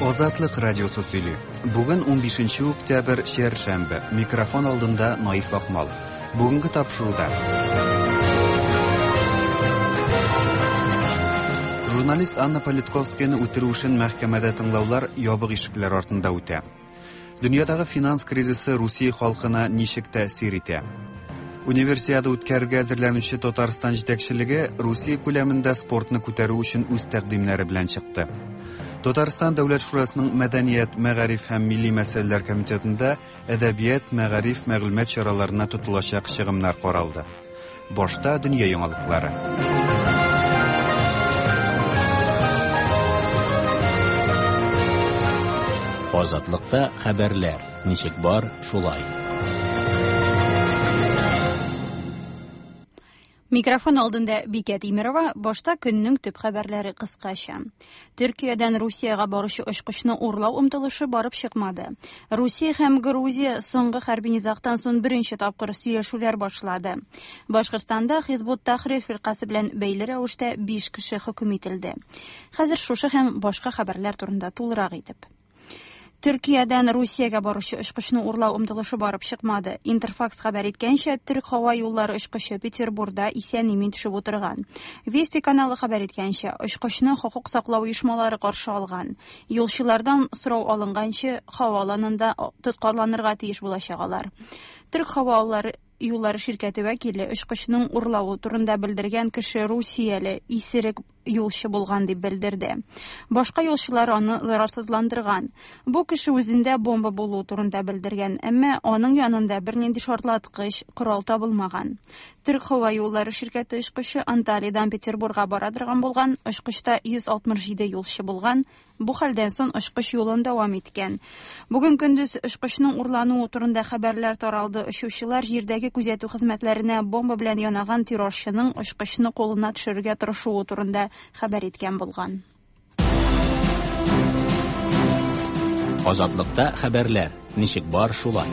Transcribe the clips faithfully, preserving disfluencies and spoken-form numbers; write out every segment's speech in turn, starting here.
Азатлык радиосы сөйли. Бүген унбишенче октябрь чәршәмбе. Микрофон алдында Наиф Акмал. Бүгенге тапшыруда. Журналист Анна Политковскаяны үтерү өчен мәхкәмәдә тыңлаулар ябык ишекләр артында үтә. Дөньядагы финанс кризисы Русия халкына ничек тәэсир итә? Универсиада үткәрергә әзерләнүче Татарстан җитәкчелеге Русия күләмендә спортны күтәрү өчен үз тәкъдимнәре белән чыкты. Татарстан Дәүләт Шурасының Мәдәният, Мәгариф һәм Милли мәсьәләләр комитетында әдәбият, мәгариф, мәгълүмат чараларына тотылачак чыгымнар каралды. Башта дөнья яңалыклары. Азатлыкта хәбәрләр. Ничек бар, шулай. Микрофон алдында Бикә Тимерова, башта көннең төп хәбәрләре кыскача. Төркиядән Русияга баручы очкычны урлау омтылышы барып чыкмады. Русия һәм Грузия соңгы хәрби низагтан соң беренче тапкыр сөйләшүләр башлады. Башкортстанда Хизбут Тахрир фиркасы белән бәйле рәвештә биш кеше хөкем ителде. Хәзер шушы һәм башка хәбәрләр турында тулырак итеп. Төркиядән Русиягә баручы очкычны урлау омтылышы барып чыкмады. Интерфакс хәбәр иткәнчә, Төрк һава юллары очкычы Петербургда исән-имин төшеп утырган. Вести каналы хәбәр иткәнчә, очкычны хокук саклау оешмалары каршы алган. Юлчылардан сорау алынганчы, һаваланында тоткарланырга тиеш булачагалар. Төрк һава юллары ширкәте вәкиле очкычның урлауы турында белдергән кеше Русияле исерек юлчы булган дип белдерде. Башка юлчылар аны зарарсызландырган. Бу кеше үзендә бомба булуы турында белдергән, әмма аның янында бернинди шартлаткыч корал табылмаган. Төрк һава юллары ширкәте очкычы Анталиядән Петербургга бара торган булган, очкычта йөз алтмыш җиде юлчы булган. Бу хәлдән соң очкыч юлын дәвам иткән. Бүген көндез очкычның урлануы турында хәбәрләр таралды. Очучылар җирдәге күзәтү хезмәтләренә бомба белән янаган террорчының очкычны кулына төшерергә тырышуы турында хәбәр иткән булган. Азатлыкта хәбәрләр. Ничек бар, шулай.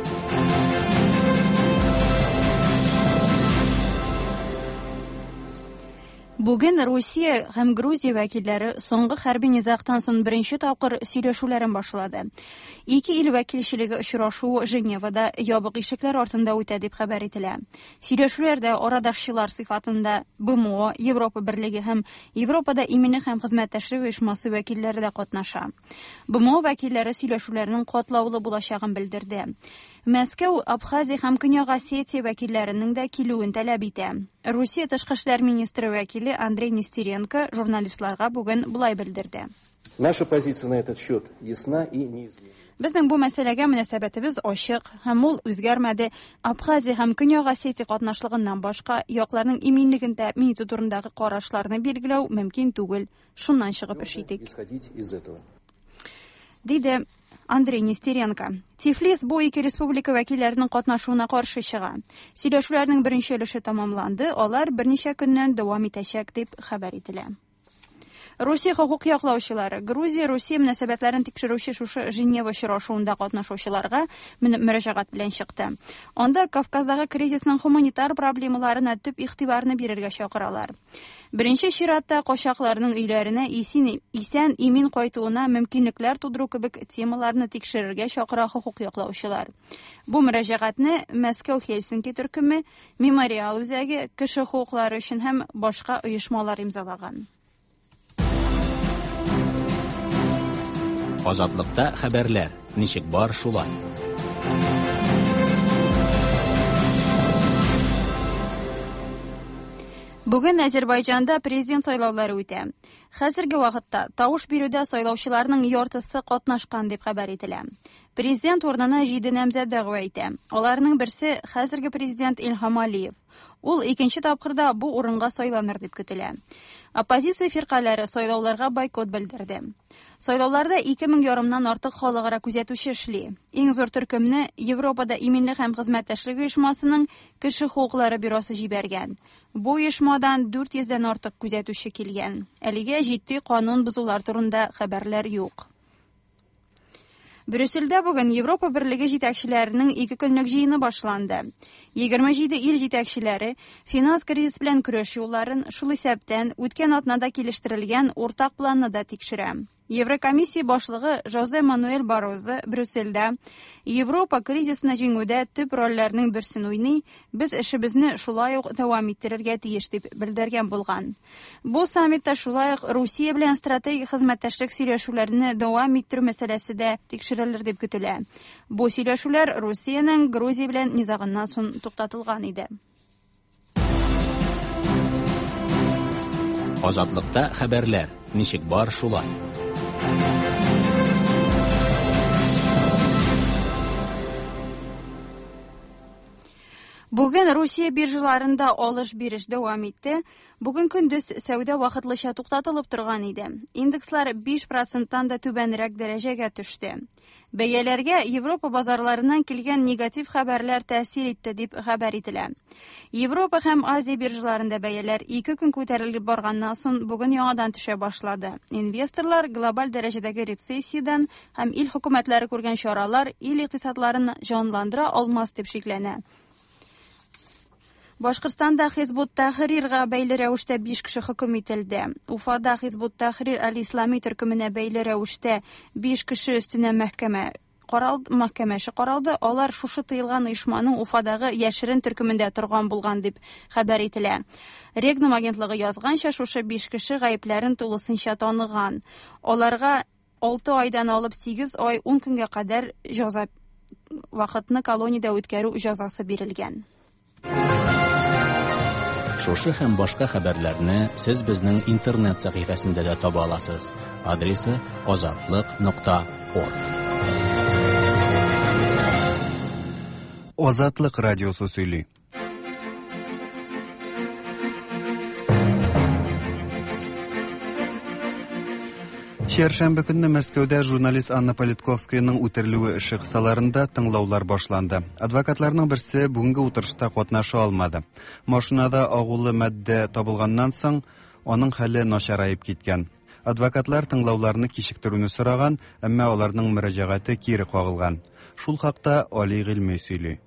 Бүген Русия һәм Грузия вәкилләре соңгы хәрби низагтан соң беренче тапкыр сөйләшүләрен башлады. Ике ил вәкилчелеге очрашуы Женевада ябык ишекләр артында үтә дип хәбәр ителә. Сөйләшүләрдә арадашчылар сыйфатында БМО, Европа Берлеге һәм Европада иминлек һәм хезмәттәшлек оешмасы вәкилләре дә катнаша. БМО вәкилләре сөйләшүләрнең катлаулы булачагын белдерде. Мәскәү, Абхазия һәм Көньяк Осетия вәкилләренең дә килүен таләп итә. Русия тышкы эшләр министры вәкиле Андрей Нестеренко журналистларга бүген булай белдерде. Наша позиция на этот счет ясна и неизменна. Безнең бу мәсьәләгә мөнәсәбәтебез ачык һәм ул үзгәрмәде. Абхазия һәм Көньяк Осетия катнашлыгыннан башка якларның иминлеген тәэмин итү турындагы карашларны билгеләү мөмкин түгел. Шуннан чыгып эш итик. Исходить из этого. Диде Андрей Нестеренко. Тифлис бу ике республика вәкилләренең катнашуына каршы чыга. Сөйләшүләрнең беренче өлеше тамамланды, алар берничә көннән дәвам итәчәк дип хәбәр ителә. Русия хокук яклаучылары Грузия Русия мөнәсәбәтләрен тикшерүче шушы Женева очрашуында катнашучыларга мөрәҗәгать белән чыкты. Анда Кавказдагы кризисның гуманитар проблемаларына төп игътибарны бирергә чакыралар. Беренче чиратта качакларның өйләренә исән исән имин кайтуына мөмкинлекләр тудыру кебек темаларны тикшерергә чакыра хокук яклаучылар. Бу мөрәҗәгатьне Мәскәү Хельсинки төркеме, Мемориал үзәге, кеше хокуклары өчен һәм башка оешмалар имзалаган. Азатлыкта хәбәрләр. Ничек бар, шулай. Бүген Азербайҗанда президент сайлаулары үтә. Хәзерге вакытта тавыш бирүдә сайлаучыларның яртысы катнашкан дип хәбәр ителә. Президент урынына җиде намзәт дәгъва итә. Аларның берсе хәзерге президент Илһам Алиев. Ул икенче тапкырда бу урынга сайланыр дип көтелә. Оппозиция фиркалары сайлауларга бойкот белдерде. Сайлауларда ике мең ярымнан артык халыкара күзәтүче эшли. Иң зур төркемне Европада иминлек һәм хезмәттәшлек оешмасының кеше хукуклары бюросы җибәргән. Бу оешмадан дүрт йөздән артык күзәтүче килгән. Әлегә җитди канун бозулар турында хәбәрләр юк. Брюссельдә бүген Европа Берлеге җитәкчеләренең ике көнлек җыены башланды. егерме җиде ил җитәкчеләре финанс кризис белән көрәш юлларын, шул исәптән үткән атнада килештерелгән уртак планны да тикшерә. Еврокомиссия башлыгы Жозе Мануэль Барозо Брюссельдә Европа кризисны җиңүдә төп рольләрнең берсен уйный, без эшебезне шулай ук дәвам иттерергә тиеш дип белдергән булган. Бу саммитта шулай ук Русия белән стратегик хезмәттәшлек сөйләшүләрне дәвам иттерү мәсьәләсе дә тикшерелер дип көтелә. Бу сөйләшүләр Русиянең Грузия белән низагыннан соң туктатылган иде. Азатлыкта хәбәрләр. Ничек бар шулай. Бүген Русия биржаларында алыш-биреш дәвам итте. Бүген көндез сәүдә вакытлыча туктатылып торган иде. Индекслар биш проценттан да түбәнрәк дәрәҗәгә төште. Бәяләргә Европа базарларыннан килгән негатив хәбәрләр тәэсир итте дип хәбәр ителә. Европа һәм Азия биржаларында бәяләр ике көн күтәрелеп барганнан соң бүген яңадан төшә башлады. Инвесторлар глобаль дәрәҗәдәге рецессиядан һәм ил хөкүмәтләре күргән чаралар ил икътисадларын җанландыра алмас дип шикләнә. Башкортстанда Хизбут Тахрирга бәйле рәвештә биш кеше хөкем ителде. Уфада Хизбут Тахрир әл-Ислами төркеменә бәйле рәвештә биш кеше өстенә мәхкәмә каралды, мәхкәмәше каралды. Алар шушы тыелган оешманың Уфадагы яшерен төркемендә торган булган дип хәбәр ителә. Регнум агентлыгы язганча, шушы биш кеше гаепләрен тулысынча таныган. Аларга алты айдан алып сигез ай ун көнгә кадәр җәза вакытны колониядә үткәрү җәзасы бирелгән. Шушы һәм башка хәбәрләрне сез безнең интернет сәхифәсендә дә таба аласыз. Адресы азатлык нокта орг. Азатлык радиосы сөйли. Чәршәмбе көнне Мәскәүдә журналист Анна Политковскаяның үтерелүе эше кысаларында тыңлаулар башланды. Адвокатларның берсе бүгенге утырышта катнаша алмады. Машинада агулы матдә табылганнан соң аның хәле начарайып киткән. Адвокатлар тыңлауларны кичектерүне сораган, әмма аларның мөрәҗәгате кире кагылган. Шул хакта Али Гыйльми сөйли.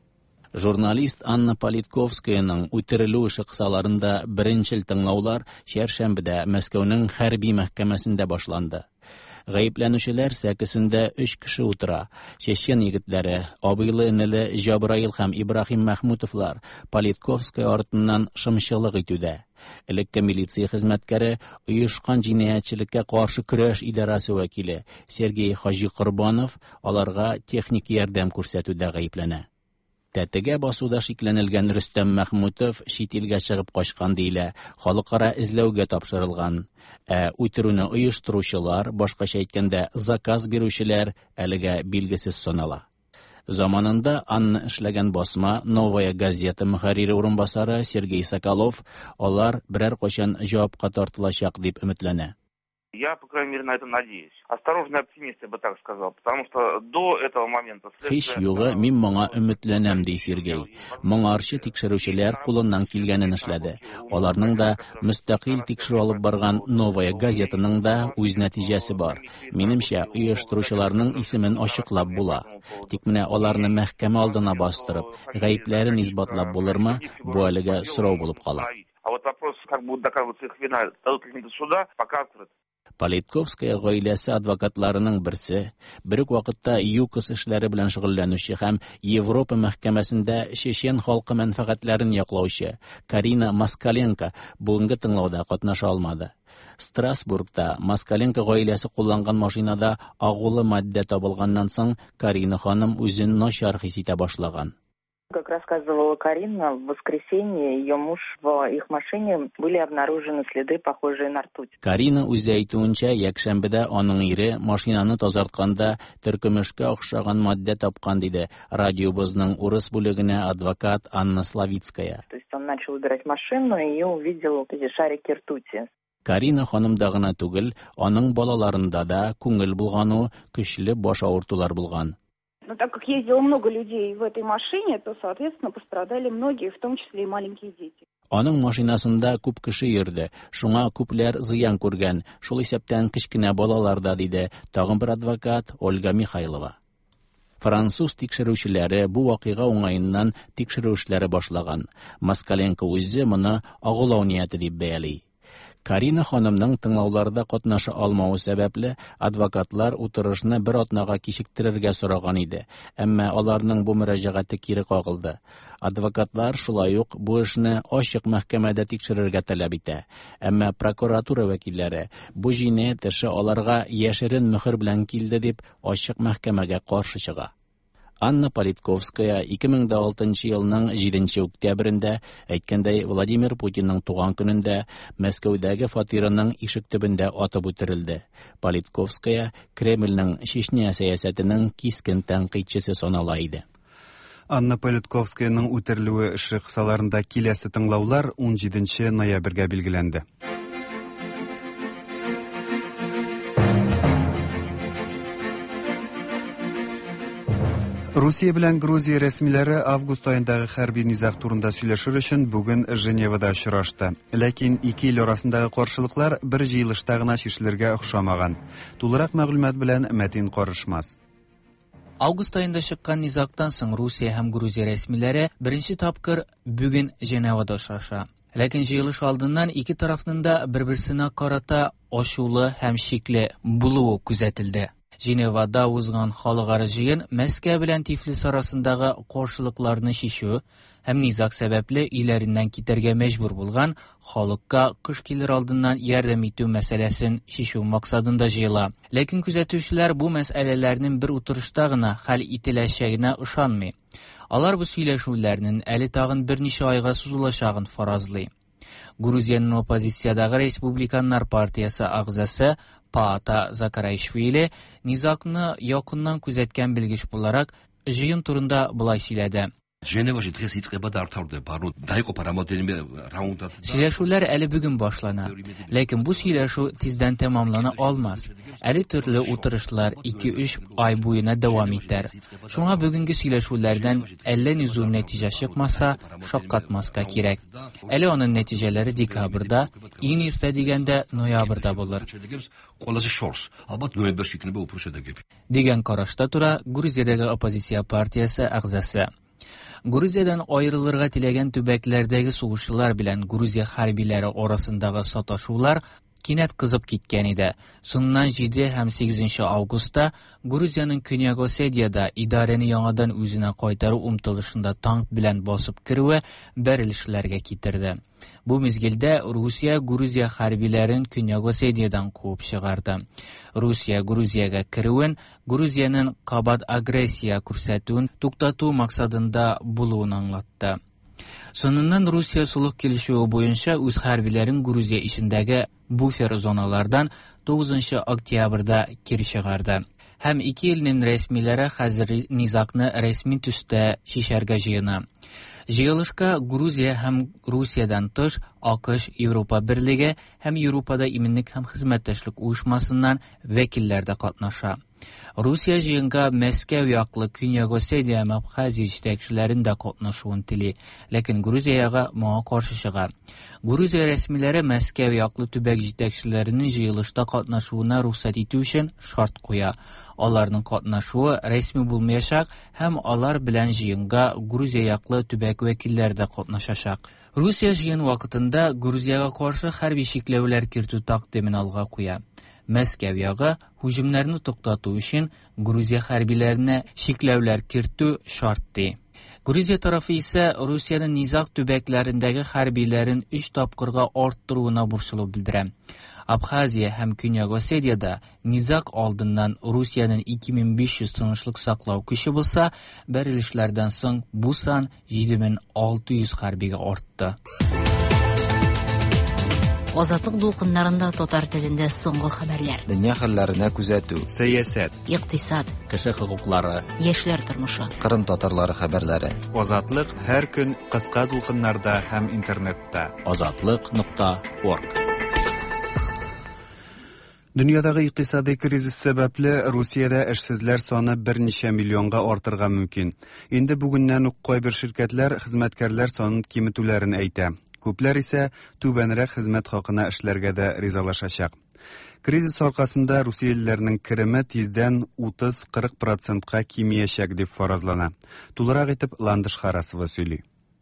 Журналист Анна Политковскаяның үтерелү эше кысаларында беренчел тыңлаулар Чәршәмбедә Мәскәүнең хәрби мәхкәмәсендә башланды. Гаепләнүчеләр сәкесендә өч кеше утыра. Чечен егетләре, абыйлы-энеле Җабраил һәм Ибраһим Мәхмүтовлар Политковская артыннан шымчылык итүдә. Элекке милиция хезмәткәре, оешкан җинаятьчелеккә каршы көрәш идарәсе вәкиле Сергей Хаҗи Корбанов аларга техник ярдәм күрсәтүдә гаепләнә. Тәтегә басуда шикләнелгән Рөстәм Мәхмүтов чит илгә чыгып качкан диелә, халыкара эзләүгә тапшырылган. Ә үтерүне оештыручылар, башкача әйткәндә, заказ бирүчеләр әлегә билгесез санала. Заманында Анна эшләгән басма Новая газета мөхәррире урынбасары Сергей Соколов алар берәр качан җавапка тартылачак дип өметләнә. Я, по крайней мере, на это надеюсь. Осторожный оптимист, я бы так сказал, потому что до этого момента... Һич югы, мин моңа өметләнәм, ди Сергей. Моңарчы тикшерүчеләр кулыннан килгәнен эшләде. Аларның да мөстәкыйль тикшерү алып барган Новая газетаның да үз нәтиҗәсе бар. Минемчә, оештыручыларның исемен ачыклап була. Тик менә аларны мәхкәмә алдына бастырып, гаепләрен исбатлап булырмы, бу әлегә сорау булып кала. А вот вопрос, как будут доказываться их вина, дадут ли до суда, пока открыт. Политковская гаиләсе адвокатларының берсе, бер үк вакытта ЮКОС эшләре белән шөгыльләнүче һәм Европа мәхкәмәсендә чечен халкы мәнфәгатьләрен яклаучы Карина Москаленко бүгенге тыңлауда катнаша алмады. Страсбургта Москаленко гаиләсе кулланган машинада агулы матдә табылганнан соң Карина ханым үзен начар хис итә башлаган. Как рассказывала Карина, в воскресенье ее муж в их машине были обнаружены следы, похожие на ртуть. Карина үзе әйтүенчә, якшәмбедә аның ире машинаны тазартканда төркемешкә охшаган матдә тапкан диде радиобызның урыс бүлегенә адвокат Анна Славицкая. То есть он начал убирать машину и увидел эти шарики ртути. Карина ханымда гына түгел, аның балаларында да күңел булгану, көчле баш авыртулар булган. Но так как ездило много людей в этой машине, то, соответственно, пострадали многие, в том числе и маленькие дети. Аның машинасында күп кеше йөрде, шуңа күпләр зыян күргән, шул исәптән кечкенә балалар да, диде тагын бер адвокат Ольга Михайлова. Француз тикшерүчеләре бу вакыйга уңаеннан тикшерү эшләре башлаган. Москаленко үзе моны агулау нияте дип бәяли. Карина ханымның тыңлауларда катнаша алмауы сәбәпле адвокатлар утырышны бер атнага кичектерергә сораган иде, әмма аларның бу мөрәҗәгате кире кагылды. Адвокатлар шулай ук бу эшне ачык мәхкәмәдә тикшерергә таләп итә, әмма прокуратура вәкилләре бу җинаять эше аларга яшерен мөхер белән килде дип ачык мәхкәмәгә каршы чыга. Анна Политковская ике мең алтынчы елның җиденче октябрендә әйткәндәй Владимир Путинның туган көнендә Мәскәүдәге фатирының ишек төбендә атып үтерелде. Политковская Кремльнең Чечня сәясәтенең кискен тәнкыйтьчесе санала иде. Анна Политковскаяның үтерелүе эше кысаларында киләсе тыңлаулар ун җиденче ноябрьгә билгеләнде. Русия белән Грузия рәсмиләре август аендагы хәрби низак турында сөйләшер өчен бүген Женевада очрашты. Ләкин ике ил арасындагы каршылыклар бер җыелышта гына чишелергә охшамаган. Тулырак мәгълүмат белән Мәтин Карышмас. Август айында чыккан низактан соң Русия һәм Грузия рәсмиләре беренче тапкыр бүген Женевада очраша. Ләкин җыелыш алдыннан ике тарафның да бер-берсенә карата ачулы һәм шикле булуы күзәтелде. Женевада узган халыкара җыен Мәскәү белән Тифлис арасындагы каршылыкларны шишу һәм низак сәбәпле иләреннән китәргә мәҗбүр булган халыкка кыш килер алдыннан ярдәм итү мәсьәләсен шишу максатында җыела. Ләкин күзәтүчеләр бу мәсьәләләрнең бер утырышта гына хәл ителәчәгенә ышанмый. Алар бу сөйләшүләрнең әле тагын берничә айга сузылачагын фаразлый. Грузияның оппозициядагы Республиканнар партиясе агзасы Паата Закараишвили низакны якыннан күзәткән белгеч буларак җыен турында булай сөйләде. Сөйләшүләр әле бүген башлана, ләкин бу сөйләшү тиздән тәмамлана алмас. Әле төрле утырышлар ике-өч ай буена дәвам итәр. Шуңа бүгенге сөйләшүләрдән әллә ни зур нәтиҗә чыкмаса, шаккатмаска кирәк. Әле аның нәтиҗәләре декабрьдә, иң иртә дигәндә ноябрьдә булыр. Дигән карашта тура Грузиядәге оппозиция партиясе агзасы. Грузиядан аерылырга теләгән төбәкләрдәге сугышчылар белән Грузия хәрбиләре арасындагы саташулар кинәт кызып киткән иде. Соңыннан җиде һәм сигезенче августта Грузияның Көньяк Осетиядә идарәне яңадан үзенә кайтару умтылышында танк белән басып керүе бәрелешләргә китерде. Бу мизгелдә Русия Грузия хәрбиләрен Көньяк Осетиядан куып чыгарды. Русия Грузиягә керүен Грузияның кабат агрессия күрсәтүен туктату максатында булуын аңлатты. Соңыннан Русия сулык килешүе буенча үз хәрбиләрен Грузия ичендәге буфер зоналардан тугызынчы октябрьдә кире чыгарды. Һәм ике илнең рәсмиләре хәзер низакны рәсми төстә шишәргә җыена. Җыелышка Грузия һәм Русиядан тыш АКШ, Европа Берлеге һәм Европада иминлек һәм хезмәттәшлек уешмасыннан вәкилләр дә катнаша. Русия җыенга Мәскәү яклы Көньяк Осетия һәм Абхазия җитәкчеләрен дә катнашуын тели, ләкин Грузияга моңа каршы чыга. Грузия рәсмиләре Мәскәү яклы төбәк җитәкчеләренең җыелышта катнашуына рөхсәт итү өчен шарт куя. Аларның катнашуы рәсми булмаячак һәм алар белән җыенга Грузия яклы төбәк вәкилләре дә катнашачак. Русия җыен вакытында Грузияга каршы хәрби чикләүләр кертү тәкъдимен алга куя. Мәскәү ягы һөҗүмнәрне туктату өчен Грузия хәрбиләренә чикләүләр кертү шарт ди. Грузия тарафы исә Русияның низак төбәкләрендәге хәрбиләрен өч тапкырга арттыруына бурчлы белдерә. Абхазия һәм Көньяк Осетиядә низак алдыннан Русияның ике мең биш йөз тынычлык саклау көче булса, бәрелешләрдән соң бу сан җиде мең алты йөз хәрбигә артты. Азатлык дулкыннарында татар телендә соңгы хәбәрләр. Дөнья хәлләренә күзәтү, сәясәт, икътисад, кеше хокуклары, яшьләр тормышы, Кырым татарлары хәбәрләре. Азатлык һәр көн кыска дулкыннарда һәм интернетта. азатлык нокта орг. Дөньядагы икътисади кризис сәбәпле Русиядә эшсезләр саны берничә миллионга артырга мөмкин. Инде бүгеннән үк кайбер ширкәтләр хезмәткәрләр санын киметүләрен әйтә. Күпләр исә түбәнрәк хезмәт хакына эшләргә дә ризалашачак. Кризис аркасында русиялеләрнең кереме тиздән утыз-кырык процентка кимиячәк дип фаразлана. Тулырак итеп Ландыш Харасова сөйли.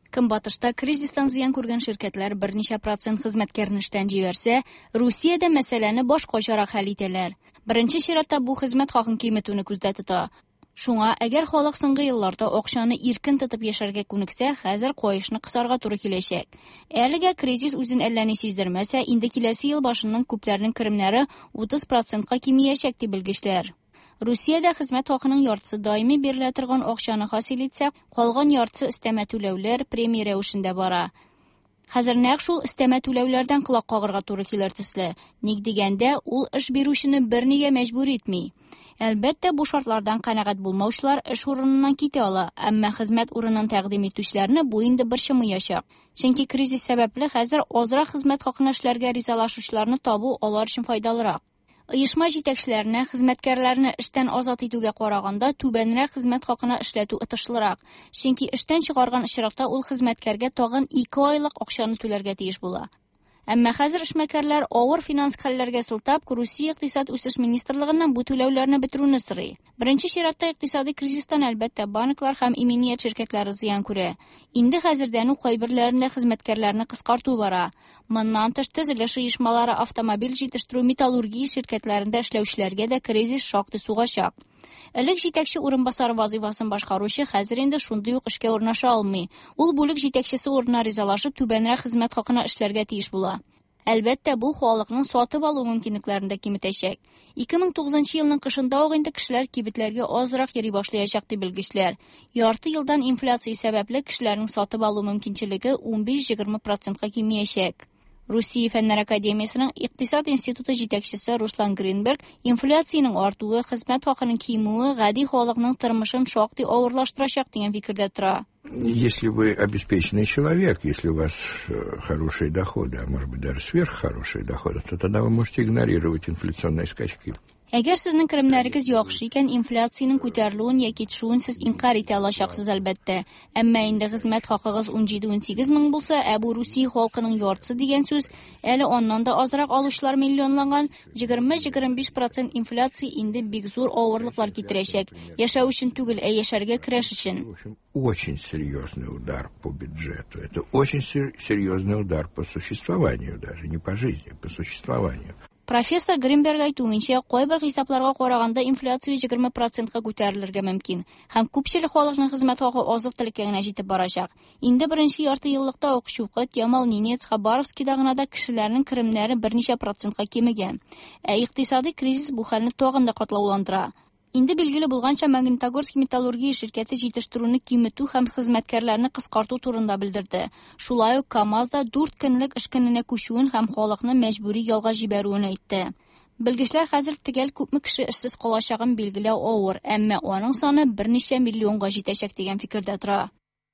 Көнбатышта кризистан зыян күргән ширкәтләр берничә процент хезмәткәрен эштән җибәрсә, Русиядә мәсьәләне башкачарак хәл итәләр. Беренче чиратта бу хезмәт хакын кыйммәтүне күздә тота. Шуңа, әгәр халык соңгы елларда акчаны иркен тотып яшәргә күнексә, хәзер каешны кысарга туры киләчәк. Әлегә кризис үзен әллә ни сиздермәсә, инде киләсе ел башыннан күпләрнең керемнәре утыз процентка кимиячәк ди белгечләр. Русиядә хезмәт хакының яртысы даими бирелә торган акчаны хасил итсә, калган яртысы өстәмә түләүләр премия рәвешендә бара. Хәзер нәкъ шул өстәмә түләүләрдән колак кагырга туры килер төсле. Ник дигәндә, ул эш бирүчене бернигә мәҗбүр итми. Әлбәттә, бу шартлардан канәгать булмаучылар эш урыныннан китә ала, әмма хезмәт урынын тәкъдим итүчеләрне бу инде борчымаячак. Чөнки кризис сәбәпле хәзер азрак хезмәт хакына эшләргә ризалашучыларны табу алар өчен файдалырак. Оешма җитәкчеләренә хезмәткәрләрне эштән азат итүгә караганда түбәнрәк хезмәт хакына эшләтү отышлырак. Чөнки эштән чыгарган очракта ул хезмәткәргә тагын ике айлык акчаны түләргә тиеш була. Әмма хәзер эшмәкәрләр авыр финанс хәлләргә сылтап, Русия икътисад үсеш министрлыгыннан бу түләүләрне бетерүне сорый. Беренче чиратта икътисади кризистан әлбәттә банклар һәм иминiyet şirkәтләре зыян күрә. Инде хәзердән үк кайберләрендә хезмәткәрләрне кыскарту бара. Моннан тыш төзелеш оешмалары, автомобиль җитештерү, металлургия şirkәтләрендә эшләүчеләргә дә кризис шактый сугачак. Элек җитәкче урынбасары вазифасын башкаручы хәзер инде шундый ук эшкә урнаша алмый. Ул бүлек җитәкчесе урынына ризалашып түбәнрәк хезмәт хакына эшләргә тиеш була. Әлбәттә, бу халыкның сатып алу мөмкинлекләрен дә киметәчәк. ике мең тугызынчы елның кышында ук инде кешеләр кибетләргә азрак йөри башлаячак ди белгечләр. Ярты елдан инфляция сәбәпле кешеләрнең сатып алу мөмкинчелеге унбиш-егерме процентка кимиячәк. Русия фәннәр академиясының икътисад институты җитәкчесе Руслан Гринберг инфляциянең артуы, хезмәт хакының кимүе гади халыкның тормышын шактый авырлаштырачак дигән фикердә тора. Если вы обеспеченный человек, если у вас хорошие доходы, а может быть даже сверххорошие доходы, то тогда вы можете игнорировать инфляционные скачки. Әгәр сезнең керемнәрегез яхшы икән, инфляциянең күтәрелүен яки төшүен сез инкар итә алачаксыз әлбәттә. Әмма инде хезмәт хакыгыз унҗиде-унсигез мең булса, ә бу Русия халкының яртысы дигән сүз, әле аннан да азрак алучылар миллионлаган, егерме-егерме биш процент инфляция инде бик зур авырлыклар китерәчәк. Яшәү өчен түгел, ә яшәргә көрәш өчен. Очень серьезный удар по бюджету. Это очень серьезный удар по существованию даже, не по жизни, по существованию. Профессор Гринберг әйтүенчә, кайбер хисапларга караганда инфляция егерме процентка күтәрелергә мөмкин. Һәм күпчелек халыкның хезмәт хакы азык-төлеккә генә җитеп барачак. Инде беренче ярты еллыкта ук Шукат, Ямал, Ненец, Хабаровскида гына да кешеләрнең керемнәре берничә процентка кимегән. Ә икътисади кризис бу хәлне тагын да катлауландыра. Инде билгеле булганча Магнитогорск металлургия şirkәте җитештерүне киметү һәм хезмәткәрләрне кыскарту турында белдерде. Шулай ук КАМАЗ да дүрт көнлек эш көненә күчүен һәм халыкны мәҗбүри ялга җибәрүен әйтте. Белгечләр хәзер төгәл күпме кеше эшсез калачагын билгеләү авыр, әмма аның саны берничә миллионга җитәчәк дигән фикердә тора.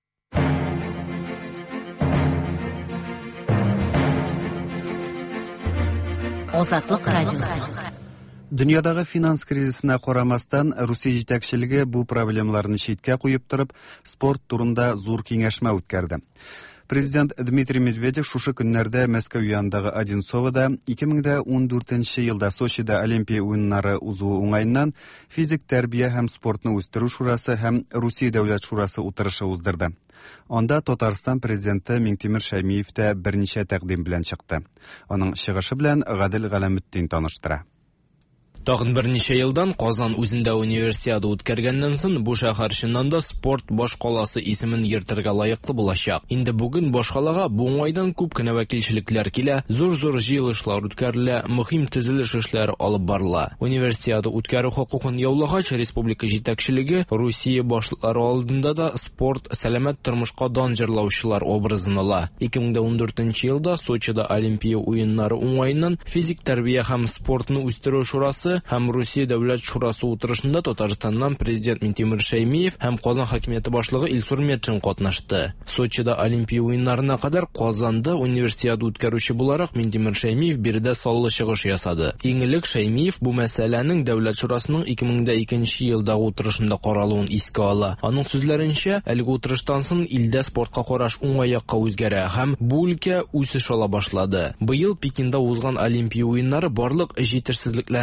Азатлык радиосы. Дөньядагы финанс кризисына карамастан, Русия җитәкчелеге бу проблемаларны читкә куеп торып, спорт турында зур киңәшмә үткәрде. Президент Дмитрий Медведев шушы көннәрдә Мәскәү янындагы Одинцовода ике мең ундүртенче елда Сочида Олимпия уеннары узуы уңаеннан физик тәрбия һәм спортны үстерү шурасы һәм Русия дәүләт шурасы утырышы уздырды. Анда Татарстан президенты Миңтимер Шәймиев тә берничә тәкъдим белән чыкты. Аның чыгышы белән Гадел Галәметдин таныштыра. Тагын берничә елдан Казан үзендә универсиада үткәргәннән соң бу шәһәр чыннан да спорт баш каласы исемен йөртергә лаеклы булачак. Инде бүген баш калага бу уңайдан күп кенә вәкилчелекләр килә, зур-зур җыелышлар үткәрелә, мөһим төзелеш эшләре алып барыла. Универсиада үткәрү хокукын яулагач республика җитәкчелеге Русия башлары алдында да спорт, сәламәт тормышка дан җырлаучылар образын ала. ике мең ундүртенче елда Сочида Олимпия уеннары уңаеннан физик тәрбия һәм спортны үстерү шурасы һәм Русия дәүләт шурасы утырышында Татарстаннан президент Миңтимер Шәймиев һәм Казан хакимияте башлыгы Илсур Метшин катнашты. Сочида Олимпия уеннарына кадәр Казанда универсиада үткәрүче буларак Миңтимер Шәймиев биредә саллы чыгыш ясады. Иң элек Шәймиев бу мәсьәләнең дәүләт шурасының ике мең икенче елдагы утырышында каралуын искә ала. Аның сүзләренчә, әлеге утырыштан соң илдә спортка караш уңай якка үзгәрә һәм бу өлкә үсеш ала башлады. Быел Пекинда узган Олимпия уеннары барлык җитешсезлекләрне дә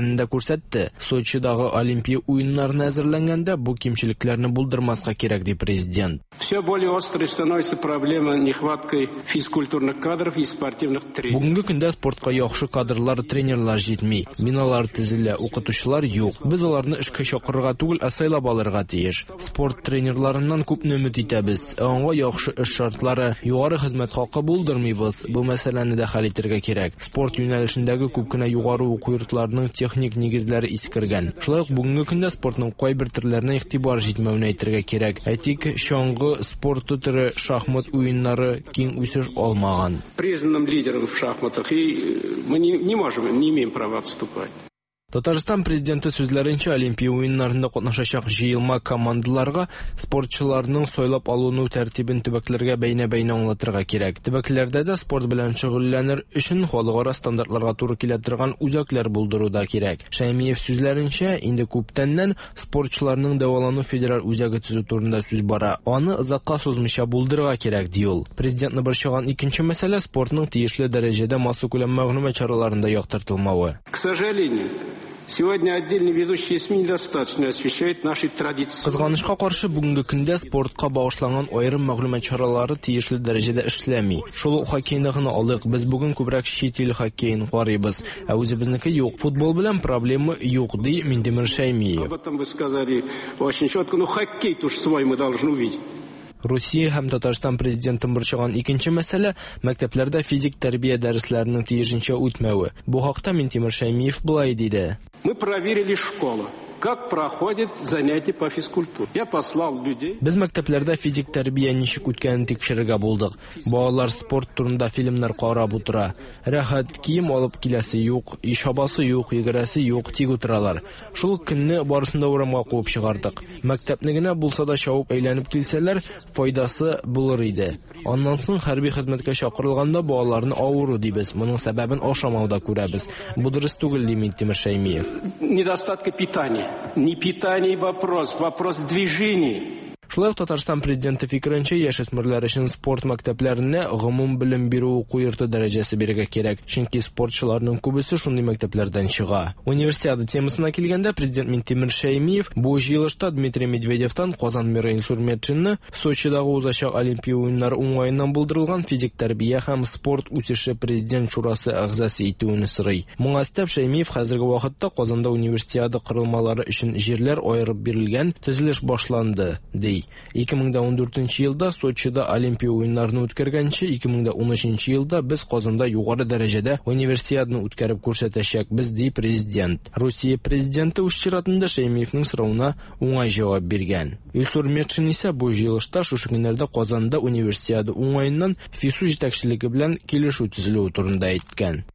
күрсәтте. Сочидагы Олимпия уеннарына әзерләнгәндә бу кимчелекләрне булдырмаска кирәк, ди президент. Все более острой становится проблема нехваткой физкультурных кадров и спортивных тренеров. Бүгенге көндә спортка яхшы кадрлар, тренерлар җитми. Биналар төзелә, укытучылар юк. Без аларны эшкә чакырырга түгел, ә сайлап алырга тиеш. Спорт тренерларыннан күпне өмет итәбез. Аңа яхшы эш шартлары, югары хезмәт хакы булдырмыйбыз. Бу мәсьәләне дә хәл итәргә кирәк. Спорт юнәлешендәге күп кенә югары уку йортларының техник нигезләре искергән. Шулай ук бүгенге көндә спортның кайбер төрләренә игътибар җитмәвенә әйтергә кирәк. Әйтик, чаңгы спорт төре, шахмат уеннары киң үсеш алмаган. Признанным лидером в шахматах, и мы не, не можем, не имеем права отступать. Татарстан президенты сүзләренчә, Олимпия уеннарында катнашачак җыелма командаларга спортчыларның сайлап алыну тәртибен төбәкләргә бәйнә-бәйнә аңлатырга кирәк. Төбәкләрдә дә спорт белән шөгыльләнер өчен халыкара стандартларга туры килә торган үзәкләр булдыруда кирәк. Шәймиев сүзләренчә, инде күптәннән спортчыларның дәвалану федераль үзәге төзү турында сүз бара. Аны озакка сузмыйча булдырырга кирәк, ди ул. Президентны борчыган икенче мәсьәлә спортның тиешле дәрәҗәдә массу күләм мәгълүмат чараларында яктыртылмавы. К сожалению, сегодня отдельные ведущие СМИ недостаточно освещают наши традиции. Кызганычка каршы, бүгенге көндә спортка багышланган аерым мәгълүмат чаралары тиешле дәрәҗәдә эшләми. Шул ук хоккейны гына алыйк, без бүген күбрәк чит ил хоккейын карыйбыз, ә үзебезнеке юк. Футбол белән проблема юк, ди Минтимер Шәймиев. Об этом вы сказали очень четко, но хоккей тоже свой мы должны увидеть. Россия һәм Татарстан президентын борчыган икенче мәсьәлә мәктәпләрдә физик тәрбия дәресләренең тиешенчә үтмәве. Бу хакта Минтимер Шәймиев булай диде. Мы проверили школу. Как проходит занятия по физкультуре. Я послал людей. Без мәктәпләрдә физик тәрбия ничек үткәнен тикшерергә булдык. Балалар спорт турында фильмнар карап утыра. Рәхәт кием алып киләсе юк, иш абасы юк, йөгерәсе юк, тик утыралар. Шул көнне барысын да урамга куып чыгардык. Мәктәпне генә булса да шауып әйләнеп килсәләр, файдасы булыр иде. Аннан соң хәрби хезмәткә чакырылганда балаларны авыру дибез. Моның сәбәбен ашамауда күрәбез. Бу дөрес түгел, ди Минтимер Шәймиев. Недостатка питания. Не питание вопрос, вопрос движения. Шулай ук Татарстан президенты фикеренчә, яшүсмерләр өчен спорт мәктәпләренә гомум белем бирү уку йорты дәрәҗәсе бирергә кирәк, чөнки спортчыларның күбесе шундый мәктәпләрдән чыга. Универсиада темасына килгәндә, президент Минтимер Шәймиев бу җыелышта Дмитрий Медведевтан Казан мэры Илсур Метшинны Сочидагы узачак Олимпия уеннары уңаеннан булдырылган физик тәрбия һәм спорт үсеше президент шурасы әгъзасы итүен сорый. Моңа өстәп Шәймиев хәзерге вакытта Казанда универсиада корылмалары өчен җирләр аерып бирелгән, төзелеш башланды, ди. ике мең ундүртенче елда Сочида Олимпия уеннарын үткәргәнче, ике мең унөченче елда без Казанда югары дәрәҗәдә универсиаданы үткәреп күрсәтәчәкбез, ди президент. Россия президенты үз чиратында Шәймиевнең соравына уңай җавап биргән. Илсур Метшин исә бу җыелышта шушы көннәрдә Казанда универсиада уңаеннан ФИСУ җитәкчелеге белән килешү төзелү турында әйткән.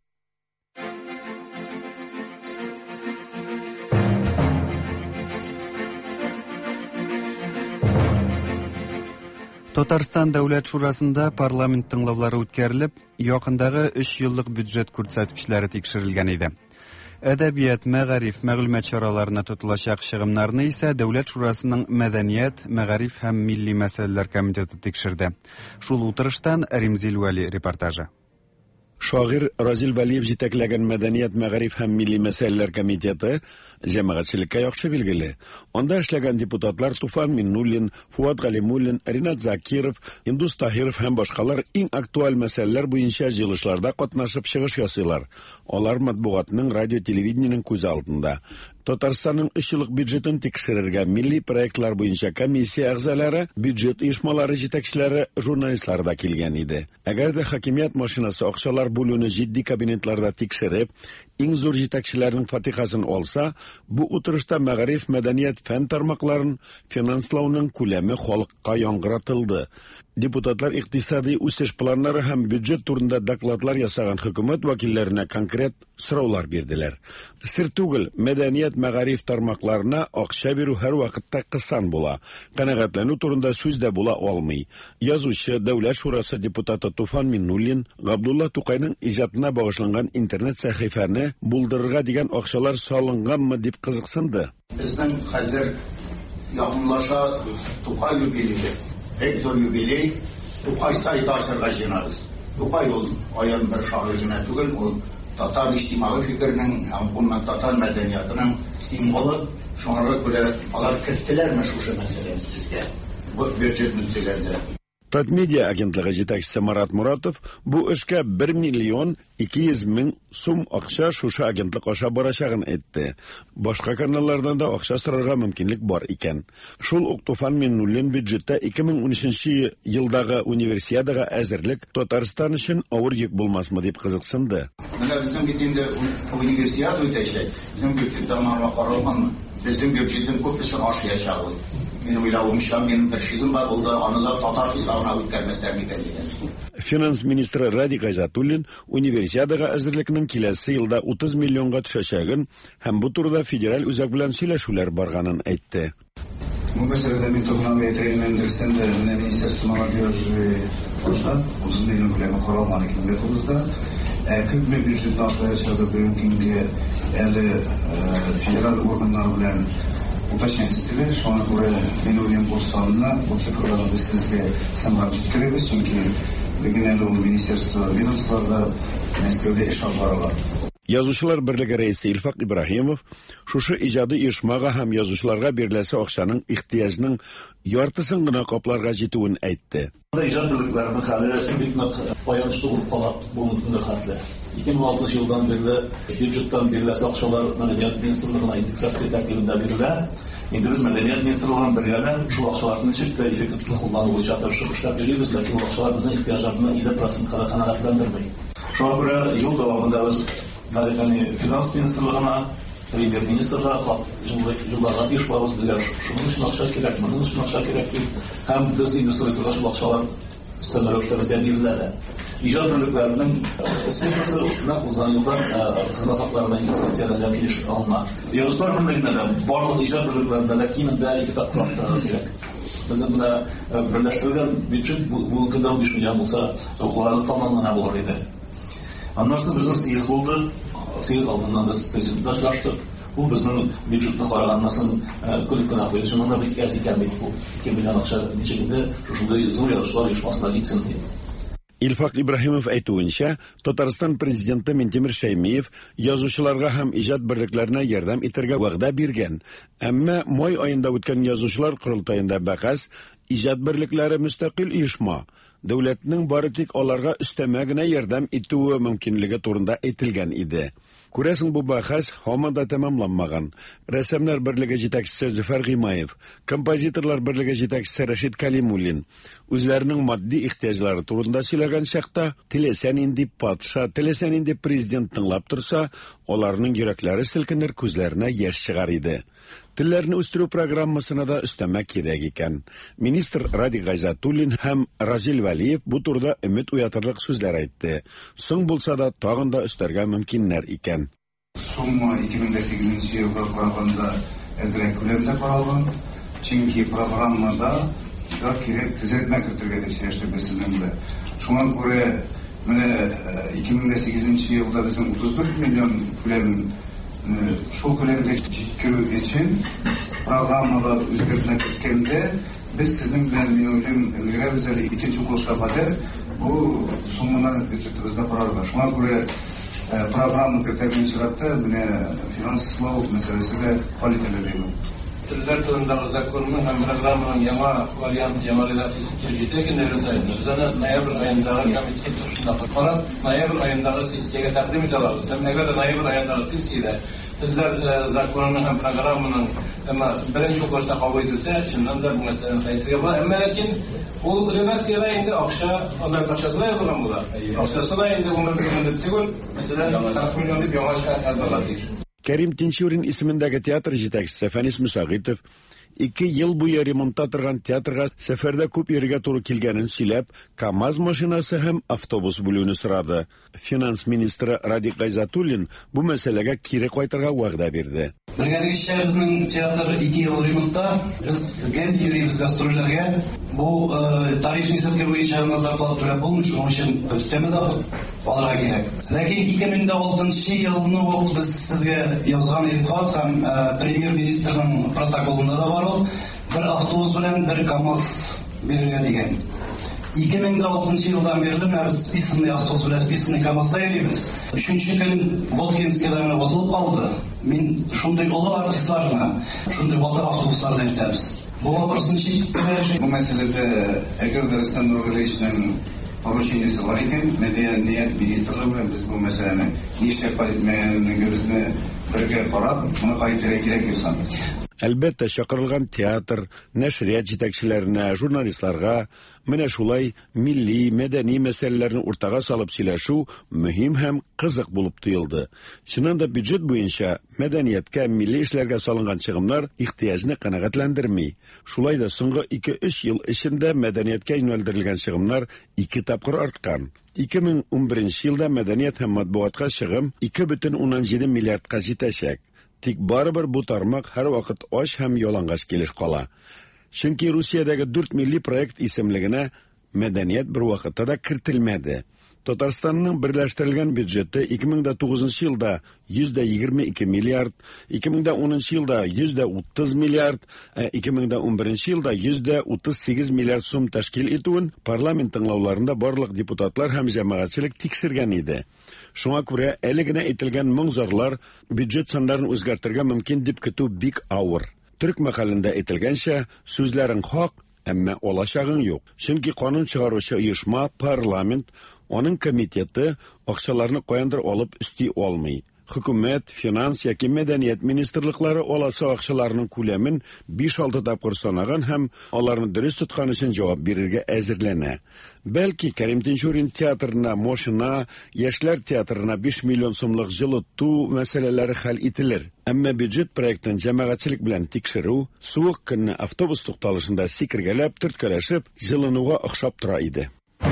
Татарстан дәүләт шурасында парламент тыңлаулары үткәрелеп, якындагы өч еллык бюджет күрсәткечләре тикшерелгән иде. Әдәбият, мәгариф, мәгълүмат чараларына тотылачак чыгымнарны исә дәүләт шурасының мәдәният, мәгариф һәм милли мәсьәләләр комитеты тикшерде. Шул утырыштан Римзил Вәли репортажы. Шагыйрь Разил Вәлиев җитәкләгән мәдәният, мәгариф һәм милли мәсьәләләр комитеты җәмәгатьчелеккә яхшы билгеле. Анда эшләгән депутатлар Туфан Миннуллин, Фуат Галимуллин, Ринат Закиров, Индус Таһиров һәм башкалар иң актуаль мәсьәләләр буенча җыелышларда катнашып чыгыш ясыйлар. Алар матбугатның, радио-телевидениенең күз алдында. Татарстанның өч еллык бюджетын тикшерергә милли проектлар буенча комиссия әгъзалары, бюджет оешмалары җитәкчеләре, журналистлар да килгән иде. Әгәр дә хакимият машинасы акчалар бүлүне җитди кабинетларда тикшереп, иң зур җитәкчеләрнең фатихасын алса, бу утырышта мәгариф, мәдәният, фән тармакларын финанслауның күләме халыкка яңгыратылды. Депутатлар икътисади үсеш планнары һәм бюджет турында докладлар ясаган хөкүмәт вәкилләренә конкрет сораулар бирделәр. Сер түгел, мәдәният, мәгариф тармакларына акча бирү һәр вакытта кысан була. Канәгатьләнү турында сүз дә була алмый. Язучы, дәүләт шурасы депутаты Туфан Миннуллин Габдулла Тукайның иҗатына багышланган интернет сәхифәне булдырырга дигән акчалар салынганмы дип кызыксынды. Безнең хәзер якынлаша Тукай юбилее. Бик зур юбилей. Тукай сайты ачарга җыенабыз. Тукай ул аян бер шагыйрь генә түгел, ул татар иҗтимагый фикеренең һәм гомумән татар мәдәниятының символы. Шуңарга күрә алар кертеләрме шушы мәсьәләне сезгә? Бу бюджетны төзегәндә. Татмедиа агентлыгы җитәкчесе Марат Муратов бу эшкә бер миллион ике йөз мең сум акча шушы агентлык аша барачагын әйтте. Башка каналлардан да акча сорарга мөмкинлек бар икән. Шул ук Туфан Миннуллин бюджетта ике мең унөченче елдагы универсиадага әзерлек Татарстан өчен авыр йөк булмасмы дип кызыксынды. Менә безнең бит инде универсиада үтәчәк. Безнең бюджетта маңа каралганмы? Безнең бюджетның күпесен ашыячак ул. Минем уйлавымча, минем бер шигым бар булды, аны да татар хисабына үткәрмәсләр микән дигән. Финанс министры Радик Гайзатуллин универсиадага әзерлекнең киләсе елда утыз миллионга төшәчәген һәм бу турыда федераль үзәк белән сөйләшүләр барганын әйтте. Бу мәсьәләдә мин туган ветеринариясендә министерство молодежи башта утыз миллион күләме каралган ике мең тугызда. Күпме бюджетны ашлаячагы бүгенге әле федераль органнар белән уточнительно, шуңа күрә мин уйлыйм бу санны, бу цифрларны без сезгә сәнгать җиткерәбез, чөнки бүген әле ул министерство ведомстволарда Мәскәүдә эш алып баралар. Язучылар берлеге рәисе Илфак Ибраһимов шушы иҗади оешмага һәм язучыларга биреләсе акчаның ихтыяҗның яртысын гына капларга җитүен әйтте. Иҗат бүлекләренең хәле бик нык аянычлы булып кала бу мөмкинлек хәтле. ике мең алтынчы елдан бирле бюджеттан биреләсе акчалар мәдәният министрлыгына индексация тәртибендә бирелә. Инде без мәдәният министрлыгының бергәләп шул акчаларны чиктә эффективле куллану буенча тырышып эшләп бирибез, ләкин ул акчалар безнең ихтыяҗларны илле процентка канәгатьләндерми. Шуңа күрә ел дәвамында без Мәдәни финанс министрлыгына, премьер-министрга җылларга тиеш барабыз диләр. Шуның өчен акча кирәк, моның өчен акча кирәк дип, һәм без инвесторларга шул акчалар өстәмә рәвештә безгә бирелә. Иҗат бүлекләренең списогы нәкъ узган елдан хезмәт хакларына инвестицияләргә килеш алына. Язучылар берлегендә дә барлык иҗат бүлекләрендә дә кимендә ике тапкыр арттырырга кирәк. Безнең менә берләштерелгән бюджет бу көндә унбиш миллион булса, укуларны тамамлана булыр иде. Аннан соң безнең съезд булды. Съезд алдыннан без президентка очраштык. Ул безнең бюджетны караганнан соң күп кенә хәл итүче монда бик әз икән бит бу. ике миллион акча ничегендә шушындай зур язучылар оешмасына китсен дип. Илфак Ибраһимов әйтүенчә, Татарстан президенты Минтимер Шәймиев язучыларга һәм иҗат берлекләренә ярдәм итәргә вәгъдә биргән. Әмма май аенда үткән язучылар курултаенда бәхәс иҗат берлекләре мөстәкыйль оешма, дәүләтнең бары тик аларга өстәмә генә ярдәм итүе мөмкинлеге турында әйтелгән иде. Күрәсең, бу бәхәс һаман да тәмамланмаган. Рәссамнар берлеге җитәкчесе Зөфәр Гыймаев, композиторлар берлеге җитәкчесе Рәшит Калимуллин үзләренең матди ихтияҗлары турында сөйләгән чакта, теләсән инде патша, теләсән инде президент тыңлап торса, аларның йөрәкләре селкенер, күзләренә яшь чыгар иде. Телләрне үстерү программасына да өстәмә кирәк икән. Министр Радик Гайзатуллин һәм Разил Вәлиев бу турыда өмет уятырлык сүзләр әйтте. Соң булса да тагын да өстәргә мөмкиннәр икән. Сумма ике мең сигезенче елга караганда әзрәк күләмдә каралган, чөнки программада да кирәк төзәтмә кертергә дип сөйләштек без сезнең белән. Шуңа күрә менә ике мең сигезенче елда безнең утыз бер миллион күләм шул күләмдә җиткерү өчен программага үзгәртмә киткәндә без сезнең белән мин уйлыйм өлгерәбез әле икенче курска кадәр бу сумманы бюджетыбызда карарга. Шуңа күрә программа кертергән чиратта менә финанслау мәсьәләсендә калитәле Телләр турындагы законның һәм программаның яңа варианты, яңа редакциясе килде генә сайын. Сезне ноябрь аендагы комитет турында карап, ноябрь аендагы сессиягә тәкъдим итә алабыз. Һәм әгәр ноябрь аендагы сессиядә телләр законының һәм программаның беренче укылышта кабул ителсә, шуннан да бу мәсьәләне хәйләтергә була. Әмма ләкин ул редакциядә инде акча, анда акчасы язылган була. Акчасы да инде ун бер миллион түгел, мәсәлән, кырык миллион дип яңа шәһәр язылган тиеш. Кәрим Тинчурин исемендәге театр җитәкчесе Фәнис Мусагитов ике ел буе ремонтта торган театрга сәфәрдә күп йөргә туры килгәнен сөйләп, КАМАЗ машинасы һәм автобус бүлүне сорады. Финанс министры Радик Гайзатуллин бу мәсьәләгә кире кайтырга вәгъдә бирде. Белгәнегезчә, безнең театр ике ел ремонтта, без гел йөрибез гастрольләргә. Бу тариф нисбәте буенча зарплата түләп булмый, шуның өчен өстәмә дә алырга кирәк. Ләкин ике мең алтынчы елны ук без сезгә язган инфат һәм премьер-министрның протоколында да бар ул, бер автобус белән бер КАМАЗ бирергә дигән. эки миң алтынчы жылдан бері біз списанный автобус белән списанный КамАЗ әйлибез. Үшүнчү көн Воткинскийларны ватылып калды. Мин шундай олы артистларны, шундай ватык автобусларда үтәбез. Бу вопросын читтәге бу мәсьәләдә әгәр Дәрестанн Нургалиевичнең поручениесе бар икән, Мәдәният министрлыгы белән без бу мәсьәләне нишләп әйтмәгәнебезне бергә карап, моны кайтарырга кирәк юксан. Әлбәттә, чакырылган театр, нәшрият җитәкчеләренә, журналистларга менә шулай милли, мәдәни мәсьәләләрне уртага салып сөйләшү мөһим һәм кызык булып тоелды. Чыннан да бюджет буенча мәдәнияткә, милли эшләргә салынган чыгымнар ихтыяҗны канәгатьләндерми. Шулай да соңгы ике-өч ел эчендә мәдәнияткә юнәлдерелгән чыгымнар ике тапкыр арткан. ике мең унберенче елда мәдәният һәм матбугатка чыгым ике бөтен уннан җиде миллиардка җитәчәк. Тик барыбер бу тармак һәр вакыт ач һәм ялангач килеш кала. Чөнки Русиядәге дүрт милли проект исемлегенә мәдәният бер вакытта да кертелмәде. Татарстанның берләштерелгән бюджеты ике мең тугызынчы елда йөз егерме ике миллиард, ике мең унынчы елда йөз утыз миллиард, ике мең унберенче елда йөз утыз сигез миллиард сум тәшкил итүен парламент тыңлауларында барлык депутатлар һәм җәмәгатьчелек тикшергән иде. Шуңа күрә әле генә әйтелгән моңзарлар бюджет саннарын үзгәртергә мөмкин дип көтү бик авыр. Төрк мәкалендә әйтелгәнчә, сүзләрең хак, әмма алачагың юк. Чөнки канун чыгаручы оешма, парламент, аның комитеты акчаларны каяндыр алып өсти алмый. Хөкүмәт, финанс яки мәдәният министрлыклары аласы акчаларның күләмен биш-алты тапкыр санаган һәм аларны дөрес тоткан өчен җавап бирергә әзерләнә. Бәлки Кәрим Тинчурин театрына, Мошина, Яшьләр театрына биш миллион сумлык җылыту мәсьәләләре хәл ителер. Әмма бюджет проектын җәмәгатьчелек белән тикшерү, суык көнне автобус тукталышында сикергәләп, төрткәләшеп, җылынуга охшап тора иде.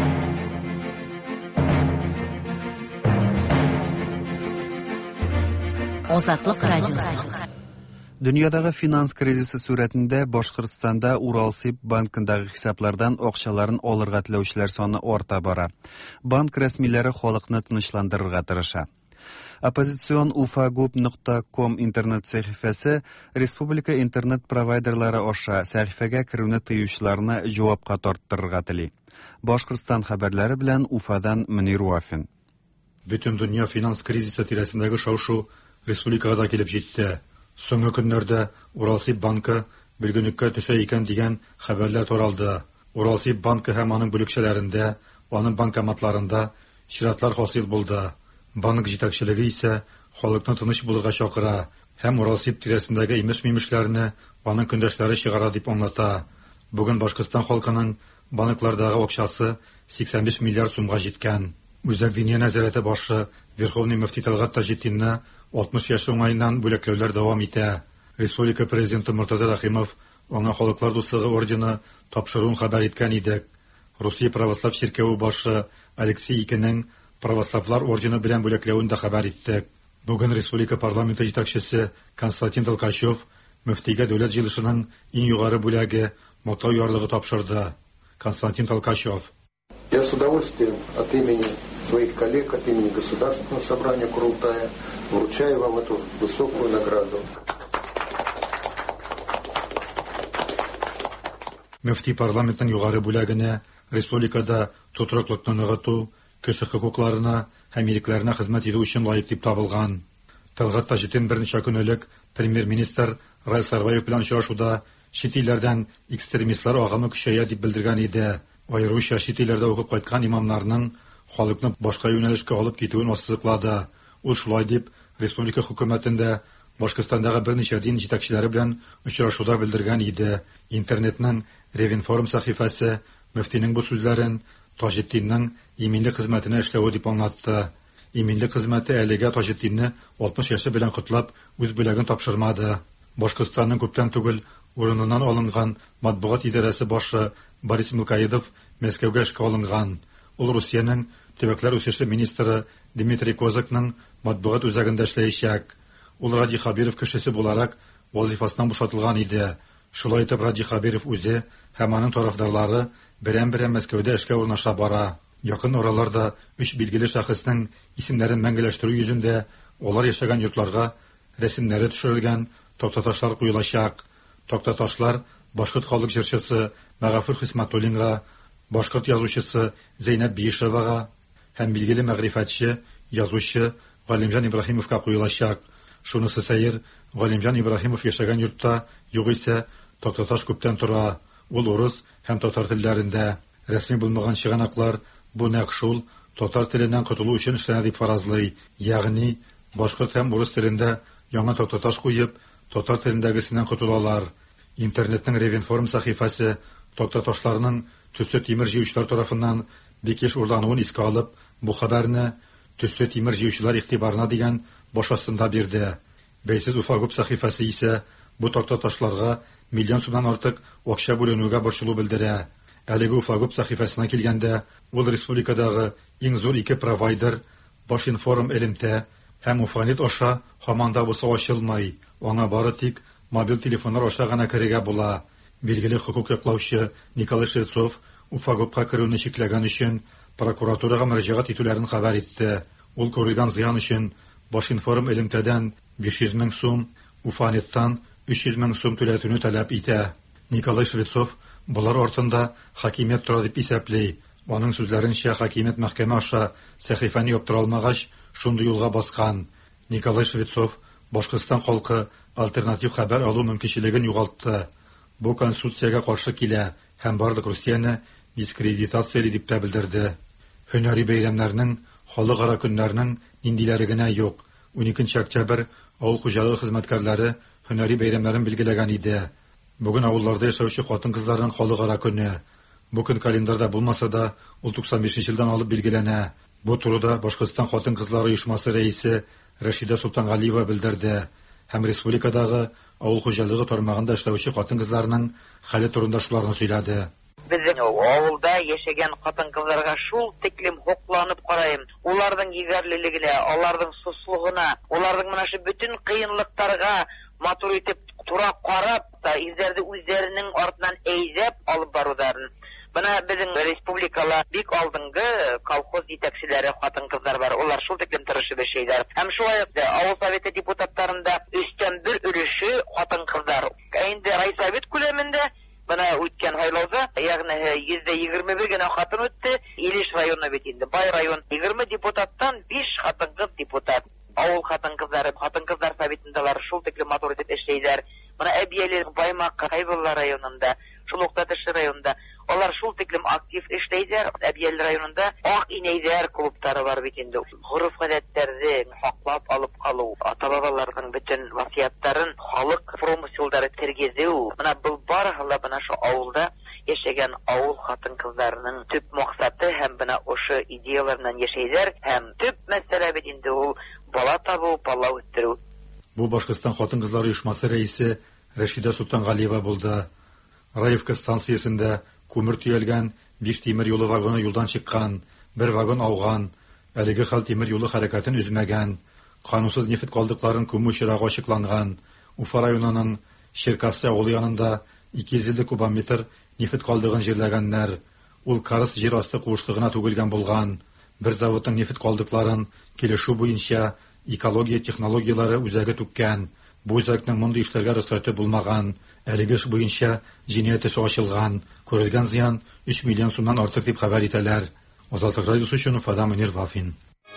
Азатлык радиосы. Дөньядагы финанс кризисы сүрәтендә Башкортстанда Уралсиб банкындагы хисаплардан акчаларын алырга теләүчеләр саны арта бара. Банк рәсмиләре халыкны тынычландырырга тырыша. Оппозицион уфагуб нокта ком интернет сәхифәсе республика интернет провайдерлары аша сәхифәгә керүне тыючыларны җавапка тарттырырга тели. Башкортстан хәбәрләре белән Уфадан Мөнир Вафин. Бөтен дөнья финанс кризисы тирәсендәге шау-шу республикага да килеп җитте. Соңгы көннәрдә Уралсиб банкы белгенлеккә төшә икән дигән хәбәрләр таралды. Уралсиб банкы һәм аның бүлекчәләрендә, аның банкоматларында чиратлар хасил булды. Банк җитәкчелеге исә халыкны тыныч булырга чакыра һәм Уралсиб тирәсендәге имеш-мимешләрне аның көндәшләре чыгара дип аңлата. Бүген Башкортстан халкының банклардагы акчасы сиксән биш миллиард сумга җиткән. Үзәк диния нәзарәте башы Верховный мөфти Талгат Таҗетдинны алтмыш яшь уңайыннан бүләкләүләр дәвам итә. Республика президенты Муртаза Рахимов аңа халыклар дуслыгы ордены тапшыруын хәбәр иткән идек. Русия православ церкви башы Алексей Икенең православлар ордены белән бүләкләүен дә хәбәр иттек. Бүген республика парламенты җитәкчесе Константин Толкачев мөфтигә дәүләт җыелышының иң югары бүләге мактау ярлыгы тапшырды. Константин Толкачев. Я с удовольствием от имени своих коллег, от имени Государственного собрания Курултая вручаю вам эту высокую награду. Мөфти парламентның югары бүләгенә республикада тотрыклыкны ныгыту, кеше хокукларына һәм иреклекләренә хезмәт итү өчен лаек дип табылган. Талгат Таҗетдин берничә көн элек премьер-министр Раис Сарбаев белән очрашуда чит илләрдән экстремистлар агымы көчәя дип белдергән иде. Аеруча чит илләрдә укып кайткан имамнарның халыкны башка юнәлешкә алып китүен ассызыклады. Ул шулай дип республика хөкүмәтендә Башкортстандагы берничә дин җитәкчеләре белән очрашуда белдергән иде. Интернетның Ревинформ сәхифәсе мөфтинең бу сүзләрен Таҗетдинның иминлек хезмәтенә эшләве дип аңлатты. Иминлек хезмәте әлегә Таҗетдинне алтмыш яшы белән котлап үз бүләген тапшырмады. Башкортстанның күптән түгел урыныннан алынган матбугат идарәсе башы Борис Милкаидов Мәскәүгә эшкә алынган. Ул Русиянең төбәкләр үсеше министры Дмитрий Козакның матбугат үзәгендә эшләячәк. Ул Ради Хабиров кешесе буларак вазифасыннан бушатылган иде. Шулай итеп Ради Хабиров үзе һәм аның тарафдарлары берәм-берәм Мәскәүдә эшкә урнаша бара. Якын араларда үч билгеле шәхеснең исемнәрен мәңгеләштерү йөзендә алар яшәгән йортларга рәсемнәре төшерелгән тактаташлар куелачак. Тактаташлар башкорт халык җырчысы Мәгафур Хисмәтуллинга, Башкорт язучысы Зейнәп Биишевага һәм билгеле мәгърифәтче, язучы Галимҗан Ибраһимовка куелачак. Шунысы сәер, Галимҗан Ибраһимов яшәгән йортта югыйсә Токтаташ күптән тора. Ул урыс һәм татар телләрендә. Рәсми булмаган чыганаклар бу нәкъ шул татар теленнән котылу өчен эшләнә дип фаразлый. Ягъни башкорт һәм урыс телендә яңа Токтаташ куеп, татар телендәгесеннән котылалар. Интернетның Ревенформ сәхифәсе Токтаташларның төсле тимер җыючылар тарафыннан бик еш урлануын искә алып, бу хәбәрне төсле тимер җыючылар игътибарына дигән баш астында бирде. Бәйсез Уфагуб сәхифәсе исә бу Токтаташларга миллион сумнан артык акча бүленүгә борчылу белдерә. Әлеге Уфагуб сәхифәсенә килгәндә, ул республикадагы иң зур ике провайдер Башинформ элемтә һәм Уфанет аша һаман да бусы ачылмый. Аңа бары тик мобиль телефоннар аша гына керергә була. Билгеле хукук яклаучы Николай Шевцов Уфагубка керүне чикләгән өчен прокуратурага мөрәҗәгать итүләрен хәбәр итте. Ул күргән зыян өчен Башинформ элемтәдән биш йөз мең сум, Уфанеттан өч йөз мең сум түләтүне таләп итә. Николай Шевцов булар артында хакимият тора дип исәпли. Аның сүзләренчә, хакимият мәхкәмә аша сәхифәне яптыра алмагач, шундый юлга баскан. Николай Шевцов Башкортстан халкы альтернатив хәбәр алу мөмкинлеген югалтты. Бу конституциягә каршы килә һәм барлык Русияне дискредитацияле дип тә белдерде. Һөнәри бәйрәмнәрнең, халыкара көннәрнең ниндиләре генә юк. уникенче октябрь авыл хуҗалыгы хезмәткәрләре һөнәри бәйрәмнәрен билгеләгән иде. Бүген авылларда яшәүче хатын-кызларның халыкара көне. Бу көн календарда булмаса да, ул туксан бишенче елдан алып билгеләнә. Бу турыда Башкортстан хатын-кызлары оешмасы рәисе Рәшидә Султангалиева белдерде һәм республикадагы авыл хуҗалыгы тармагында эшләүче хатын-кызларның хәле турында шуларны сөйләде. Безнең авылда яшәгән хатын-кызларга шул тиклем хокланып карайм. Уларның егәрлелегенә, аларның суслыгына, уларның менә шу бүтән кыенлыктарга матур итеп тура карап та изләрде үзләренең артыннан әйзәп алып барударын. Менә безнең республикала бик алдынгы колхоз җитәкчеләре хатын-кызлар бар. Улар шул тиклем тырышып эшләйләр. Һәм шулай ук авыл советы депутатларында өстән бер өлеше хатын-кызлар. Инде райсовет күләмендә менә үткән сайлауда, ягъни йөз егерме бер генә хатын үтте. Илеш районы бит инде. Бай район егерме депутаттан биш хатын-кыз депутат. Авыл хатын-кызлары, хатын-кызлар советындалар шул тиклем матур итеп эшләйләр. Менә Әбияле, Баймак, Кайбулла районында, шул ук Татарстан районында алар шул тиклем актив эшләйләр. Әбияле районында ак инәйләр клублары бар бит инде. Гореф-гадәтләрне хаклап алып калу, ата-бабаларның бүтән васыяттарын халык промысллары тергезү. Менә бу барыгы менә шу авылда яшәгән авыл хатын-кызларының төп максаты һәм менә ошо идеялардан яшәйләр һәм төп мәсьәлә бит инде ул бала табу, бала үстерү. Бу Башкортстан хатын-кызлары оешмасы рәисе Рәшидә Султангалиева булды. Раевка станциясендә күмер төялгән биш тимер юлы вагоны юлдан чыккан, бер вагон ауган. Әлеге хәл тимер юлы хәрәкәтен үзмәгән. Канунсыз нефт калдыкларын күмү чирагы ачыкланган. Уфа районының Ширкасы авылы янында ике йөз илле кубометр нефт калдыгын җирләгәннәр. Ул Карыс җир асты куышлыгына түгелгән булган. Бер заводның нефт калдыкларын килешү буенча экология технологиялары үзәге түккән. Бу үзәкнең мондый эшләргә рөхсәте булмаган. Әлеге эш буенча җинаять эше ачылган. Күрелгән зыян өч миллион сумнан артык дип хәбәр итәләр. Азатлык радиосы өчен Уфадан Мөнир Вафин.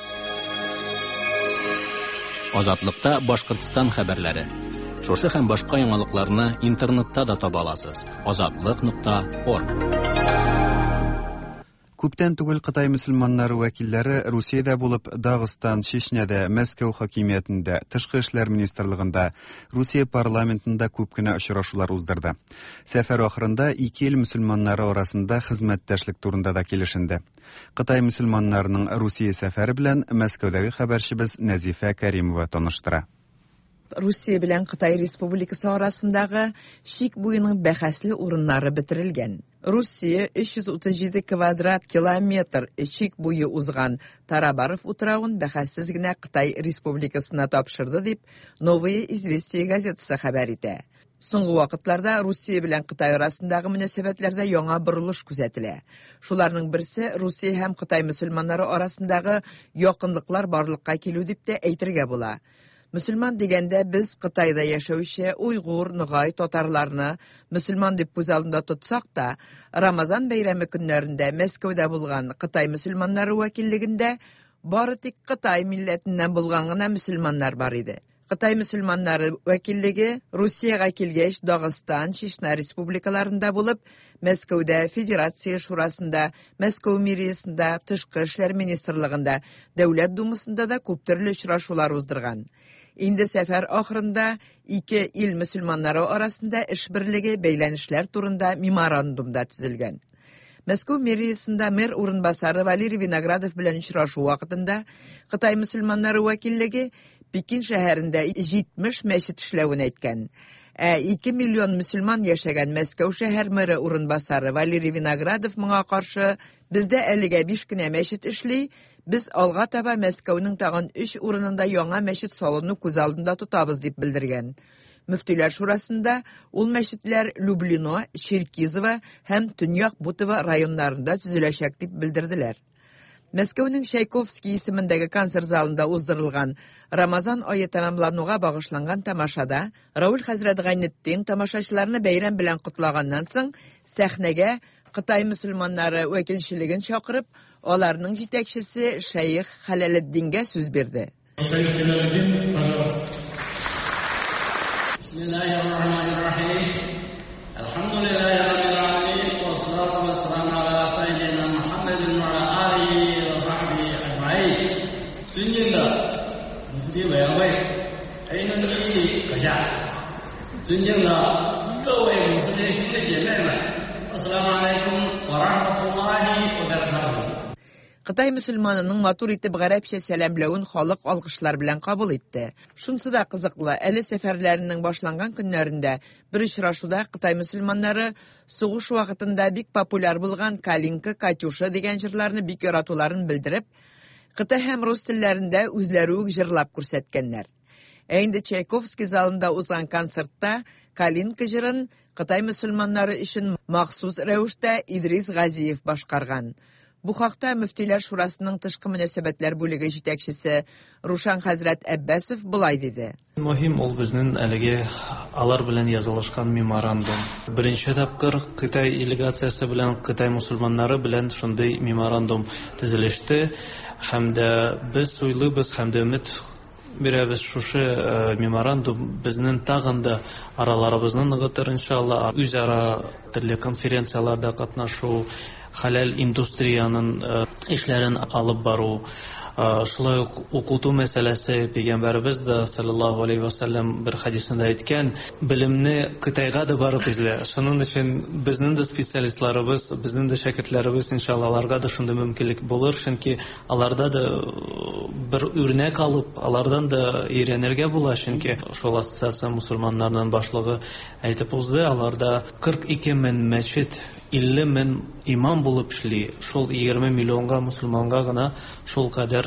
Азатлыкта Башкортстан хәбәрләре. Шушы һәм башка яңалыкларны интернетта да таба аласыз. азатлык нокта орг. Күптән түгел Кытай мөселманнары вәкилләре Русиядә булып, Дагыстан, Чечнядә, Мәскәү хакимиятендә, Тышкы эшләр министрлыгында, Русия парламентында күп кенә очрашулар уздырды. Сәфәр ахырында ике ил мөселманнары арасында хезмәттәшлек турында да килешенде. Кытай мөселманнарының Русия сәфәре белән Мәскәүдәге хәбәрчебез Нәзифә Кәримова таныштыра. Русия белән Кытай Республикасы арасындагы шик буеның бәхәсле урыннары бетерелгән. Русия өч йөз утыз җиде квадрат километр шик буе узган Тарабаров утрауын бәхәссез генә Кытай Республикасына тапшырды дип Новые известия газетасы хәбәр итә. Соңгы вакытларда Русия белән Кытай арасындагы мөнәсәбәтләрдә яңа борылыш күзәтелә. Шуларның берсе Русия һәм Кытай мөселманнары арасындагы якынлыклар барлыкка килү дип тә әйтергә була. Müslüman degende biz Қытайда яшәүче уйгур, ноғай татарларны мөселман дип күз алдында тотсак та, Рамазан бәйрәме көннәрендә Мәскәүдә булган Қытай мөселманнары вәкиллегендә бары тик Қытай милләтеннән булган гына мөселманнар бар иде. Қытай мөселманнары вәкиллеге Русияга килгәч Дагыстан, Чечня республикаларында булып, Мәскәүдә Федерация шурасында, Мәскәү мэриясендә, Тышкы эшләр министрлыгында, Дәүләт думасында да күп төрле очрашулар уздырган. Инде сәфәр ахырында ике ил мөселманнары арасында эш берлеге бәйләнешләр турында меморандумда төзелгән. Мәскәү мэриясендә мэр урынбасары Валерий Виноградов белән очрашу вакытында Қытай мөселманнары вәкиллеге Пекин шәһәрендә җитмеш мәчет эшләвен әйткән. Ә ике миллион мөселман яшәгән Мәскәү шәһәр мэры урынбасары Валерий Виноградов моңа каршы бездә әлегә биш кенә мәчет эшли, без алга таба Мәскәүнең тагын өч урынында яңа мәчет салуны күз алдында тотабыз дип белдергән. Мөфтиләр шурасында ул мәчетләр Люблино, Черкизово һәм Төньяк Бутово районнарында төзеләчәк дип белдерделәр. Мәскәүнең Чайковский исемендәге концерт залында уздырылган Рамазан ае тәмамлануга багышланган тамашада Рауль хәзрәт Гайнетдин тамашачыларны бәйрәм белән кутлаганнан соң сәхнәгә Қытай мөселманнары вәкилчелеген чакырып, аларның җитәкчесе Шәйх Хәләлетдингә сүз бирде. Шәйх Хәләлетдин, пожалуйста. Бисмиллаһир-рахманир-рахим. Алхамдулиллаһи раббил аламин, ва ссалату ва ссаламу аля саййидина Мухаммадин ва аля алихи ва сахбихи аджмаин. 尊敬的目的委员会、黑龙江阁下，尊敬的各位穆斯林兄弟姐妹们，阿斯拉姆алейкум ва рахматуллахи ва баракатуху. Қытай мөселманының матур итеп гарәпчә сәламләвен халык алкышлар белән кабул итте. Шунсы да кызыклы, әле сәфәрләренең башланган көннәрендә бер очрашуда Қытай мөселманнары сугыш вакытында бик популяр булган Калинка, Катюша дигән җырларны бик яратуларын белдереп, Қытай һәм рус телләрендә үзләре үк җырлап күрсәткәннәр. Ә инде Чайковский залында узган концертта Калинка җырын Қытай мөселманнары өчен махсус рәвештә Идрис Газиев башкарган. Бу хакта Мөфтиләр шурасының тышкы мөнәсәбәтләр бүлеге җитәкчесе Рушан хәзрәт Әббәсов булай диде. Мөһим ул безнең әлеге алар белән язылышкан меморандум. Беренче тапкыр Кытай делегациясе белән Кытай мусульманнары белән шундый меморандум төзелеште. Һәм дә без уйлыйбыз һәм дә үмид бирәбез шушы меморандум безнең тагын да араларыбызны ныгытыр иншалла. Үзара төрле конференцияларда катнашу, халал индустрияның эшләрен алып бару, шулай ук укыту мәсьәләсе, пәйгамбәрбез дә саллаллаһу алейхи ва саллям бер хадисендә әйткән, белемне Кытайга да барып эзлә. Шуның өчен безнең дә специалистларыбыз, безнең дә шәкертләребез иншалла аларга да шундый мөмкинлек булыр, чөнки аларда да бер үрнәк алып, алардан да өйрәнергә була, чөнки шул ассоциация мусульманнарның башлыгы әйтеп узды, аларда кырык ике мең мәчет, илле мең имам булып эшли. Шул егерме миллионга мусульманга гына шул кадәр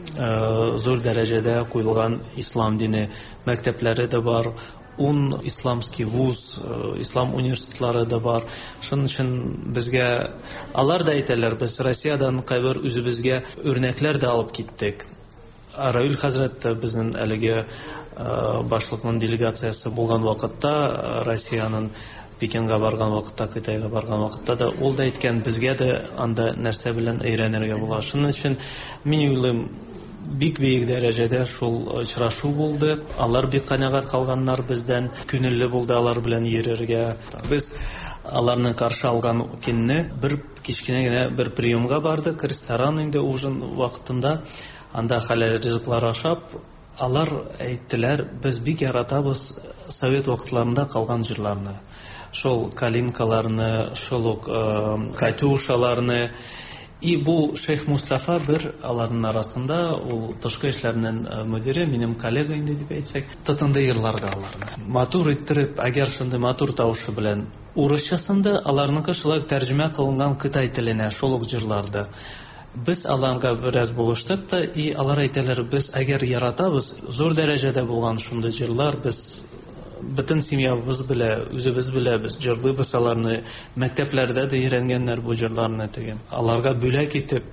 зур дәрәҗәдә куелган ислам дине мәктәпләре дә бар, ун исламский вуз, ислам университетлары да бар. Шуның өчен безгә алар да әйтәләр, без Россиядән кайбер үзебезгә үрнәкләр дә алып киттек. Рауль хәзрәт безнең әлеге башлыкның делегациясе булган вакытта Россиянең Пекинга барган вакытта, Кытайга барган вакытта да ул да әйткән, безгә дә анда нәрсә белән өйрәнергә була. Шуның өчен мин уйлыйм, бик бик дәрәҗәдә шул очрашу булды. Алар бик канәгать калганнар бездән, күңелле булды алар белән йөрергә. Без аларны каршы алган көнне бер кичкенә генә бер приемга бардык, ресторан инде ужин вакытында. Анда халал ризыклар ашап, алар әйттеләр, без бик яратабыз совет вакытларында калган җырларны. Шул калинкаларны, шул ук катюшаларны. И бу Шейх Мустафа бер аларның арасында, ул тышкы эшләрнең мөдире, минем коллега инде дип әйтсәк, тотынды йырларга аларны. Матур иттереп, әгәр шундый матур тавышы белән урысчасында аларныкы шулай тәрҗемә кылынган Кытай теленә шул ук җырларды. Без аларга бераз булыштык та, и алар әйтәләр, без әгәр яратабыз, зур дәрәҗәдә булган шундый җырлар, без бөтен семьябыз белә, үзебез белә, без җырлыйбыз аларны, мәктәпләрдә дә өйрәнгәннәр бу җырларны тегән. Аларга бүләк итеп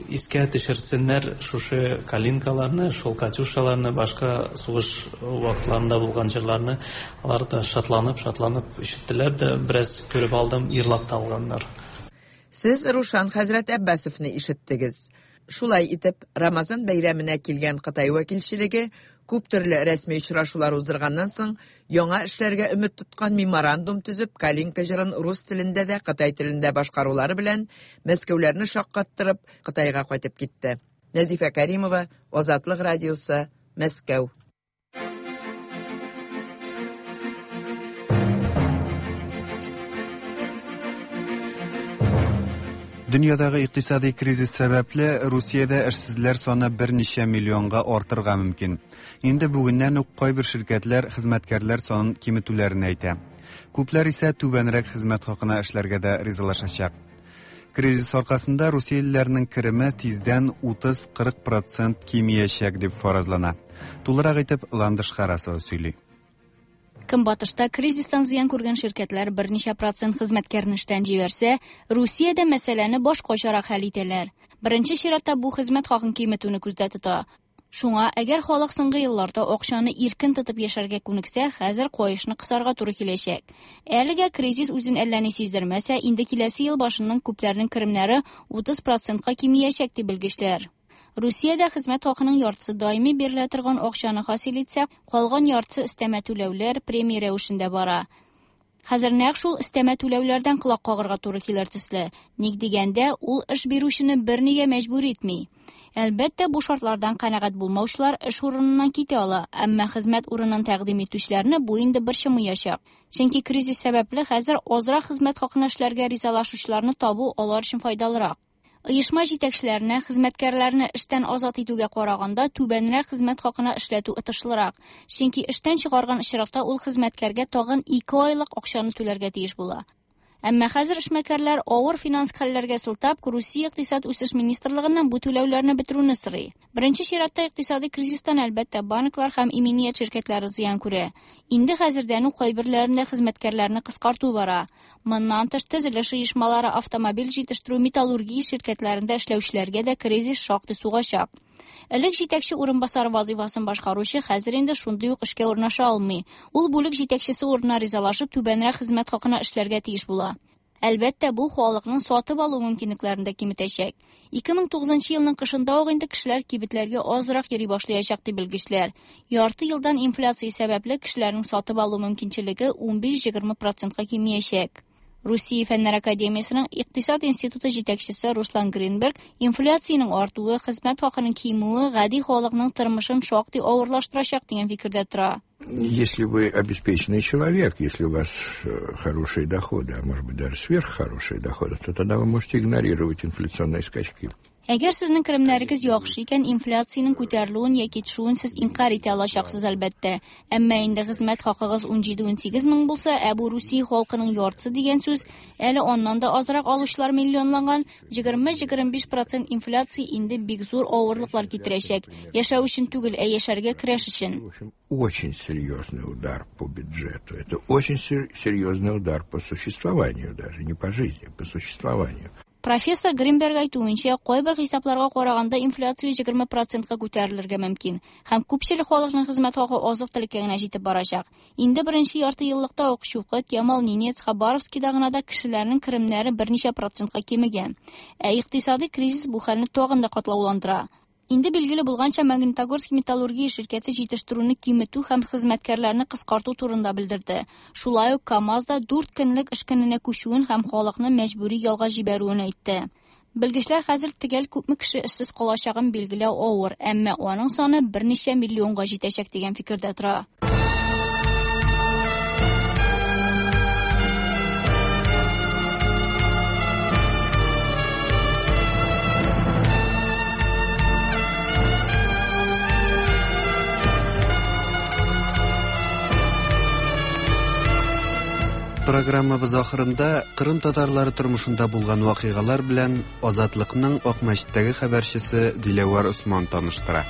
искә төшерсеннәр шушы калинкаларны, шул катюшаларны, башка сугыш вакытларында булган җырларны, алар да шатланып, шатланып ишеттеләр дә, бераз күреп алдым, ирлап та алганнар. Сез Рушан хәзрәт Аббасовны ишеттегез. Шулай итеп, Рамазан бәйрәменә килгән Кытай вәкилчелеге күп төрле рәсми очрашулар уздырганнан соң, яңа эшләргә өмет тоткан меморандум төзеп, Калинка җырын рус телендә дә, Кытай телендә башкарулары белән Мәскәүләрне шаккаттырып, Кытайга кайтып китте. Нәзифә Кәримова, Азатлык радиосы, Мәскәү. Дөньядагы икътисади кризис сәбәпле Русиядә эшсезләр саны берничә миллионга артырга мөмкин. Инде бүгеннән үк кайбер ширкәтләр хезмәткәрләр санын киметүләрен әйтә. Күпләр исә түбәнрәк хезмәт хакына эшләргә дә ризалашачак. Кризис аркасында русиялеләрнең кереме тиздән утыз-кырык процент кимиячәк дип фаразлана. Тулырак итеп Ландыш Харасова сөйли. Көнбатышта кризистан зыян күргән ширкәтләр берничә процент хезмәткәрне эштән җибәрсә, Русиядә мәсьәләне башкачарак хәл итәләр. Беренче чиратта бу хезмәт хакын киметүне күздә тота. Шуңа, әгәр халык соңгы елларда акчаны иркен тотып яшәргә күнексә, хәзер каешны кысарга туры киләчәк. Әлегә кризис үзен әллә ни сиздермәсә, инде киләсе ел башыннан күпләрнең керемнәре утыз процентка кимиячәк дип белгечләр. Русиядә хезмәт хакының яртысы даими бирелә торган акчаны хасил итсә, калган яртысы өстәмә түләүләр премия рәвешендә бара. Хәзер нәкъ шул өстәмә түләүләрдән колак кагырга туры килер төсле. Ник дигәндә, ул эш бирүчене бернигә мәҗбүр итми. Әлбәттә, бу шартлардан канәгать булмаучылар эш урыныннан китә ала, әмма хезмәт урынын тәкъдим итүчеләрне бу инде борчымаячак. Чөнки кризис сәбәпле хәзер азрак хезмәт хакына эшләргә ризалашучыларны табу алар өчен файдалырак. Оешма җитәкчеләренә хезмәткәрләрне эштән азат итүгә караганда түбәнрәк хезмәт хакына эшләтү отышлырак. Чөнки эштән чыгарган очракта ул хезмәткәргә тагын ике айлык акчаны түләргә тиеш була. Әмма хәзер эшмәкәрләр авыр финанс хәлләргә сылтап, Русия икътисад үсеш министрлыгыннан бу түләүләрне бетерүне сорый. Беренче чиратта икътисади кризистан әлбәттә банклар һәм иминiyet şirkәтләре зыян күрә. Инде хәзердән үк кайберләрендә хезмәткәрләрне кыскарту бара. Моннан тыш төзелеш оешмалары, автомобиль җитештерү, металлургия şirkәтләрендә эшләүчеләргә дә кризис шактый сугачак. Элек җитәкче урынбасары вазифасын башкаручы хәзер инде шундый ук эшкә урнаша алмый. Ул бүлек җитәкчесе урынына ризалашып түбәнрәк хезмәт хакына эшләргә тиеш була. Әлбәттә, бу халыкның сатып алу мөмкинлекләрен дә киметәчәк. ике мең тугызынчы елның кышында ук инде кешеләр кибетләргә азрак йөри башлаячак дип белгечләр. Ярты елдан инфляция сәбәпле кешеләрнең сатып алу мөмкинчелеге унбиш-егерме процентка кимиячәк. Русия Фәннәр академиясының икътисад институты җитәкчесе Руслан Гринберг инфляциянең артуы, хезмәт хакының кимүе гади халыкның тормышын шактый авырлаштырачак дигән фикердә тора. Если вы обеспеченный человек, если у вас хорошие доходы, а может быть даже сверххорошие доходы, то тогда вы можете игнорировать инфляционные скачки. Әгәр сезнең керемнәрегез яхшы икән, инфляциянең күтәрелүен яки төшүен сез инкар итә алачаксыз әлбәттә. Әмма инде хезмәт хакыгыз унҗиде-унсигез мең булса, ә бу Русия халкының яртысы дигән сүз, әле оннан да азрак алучылар миллионлаган, егерме-егерме биш процент инфляция инде бик зур авырлыклар китерәчәк. Яшәү өчен түгел, ә яшәргә көрәш өчен. Очень серьезный удар по бюджету. Это очень серьезный удар по существованию даже, не по жизни, по существованию. Профессор Гринберг әйтүенчә, кайбер хисапларга караганда инфляция егерме процентка күтәрелергә мөмкин. Һәм күпчелек халыкның хезмәт хакы азык-төлеккә генә җитеп барачак. Инде беренче ярты еллыкта ук Шуфкат, Ямал, Ненец, Хабаровскида гына да кешеләрнең керемнәре берничә процентка кимегән. Ә икътисади кризис бу хәлне тагын да катлауландыра. Инде билгеле булганча Магнитогорск металлургия şirkәте җитештерүне киметү һәм хезмәткәрләрне кыскарту турында белдерде. Шулай ук КАМАЗ да дүрт көнлек эш көненә күчүен һәм халыкны мәҗбүри ялга җибәрүен әйтте. Белгечләр хәзер төгәл күпме кеше эшсез калачагын билгеләү авыр, әмма аның саны берничә миллионга җитәчәк дигән фикердә тора. Программабыз ахырында Кырым татарлары тормышында булган вакыйгалар белән Азатлыкның Акмәчеттәге хәбәрчесе Диләвар Усман таныштыра.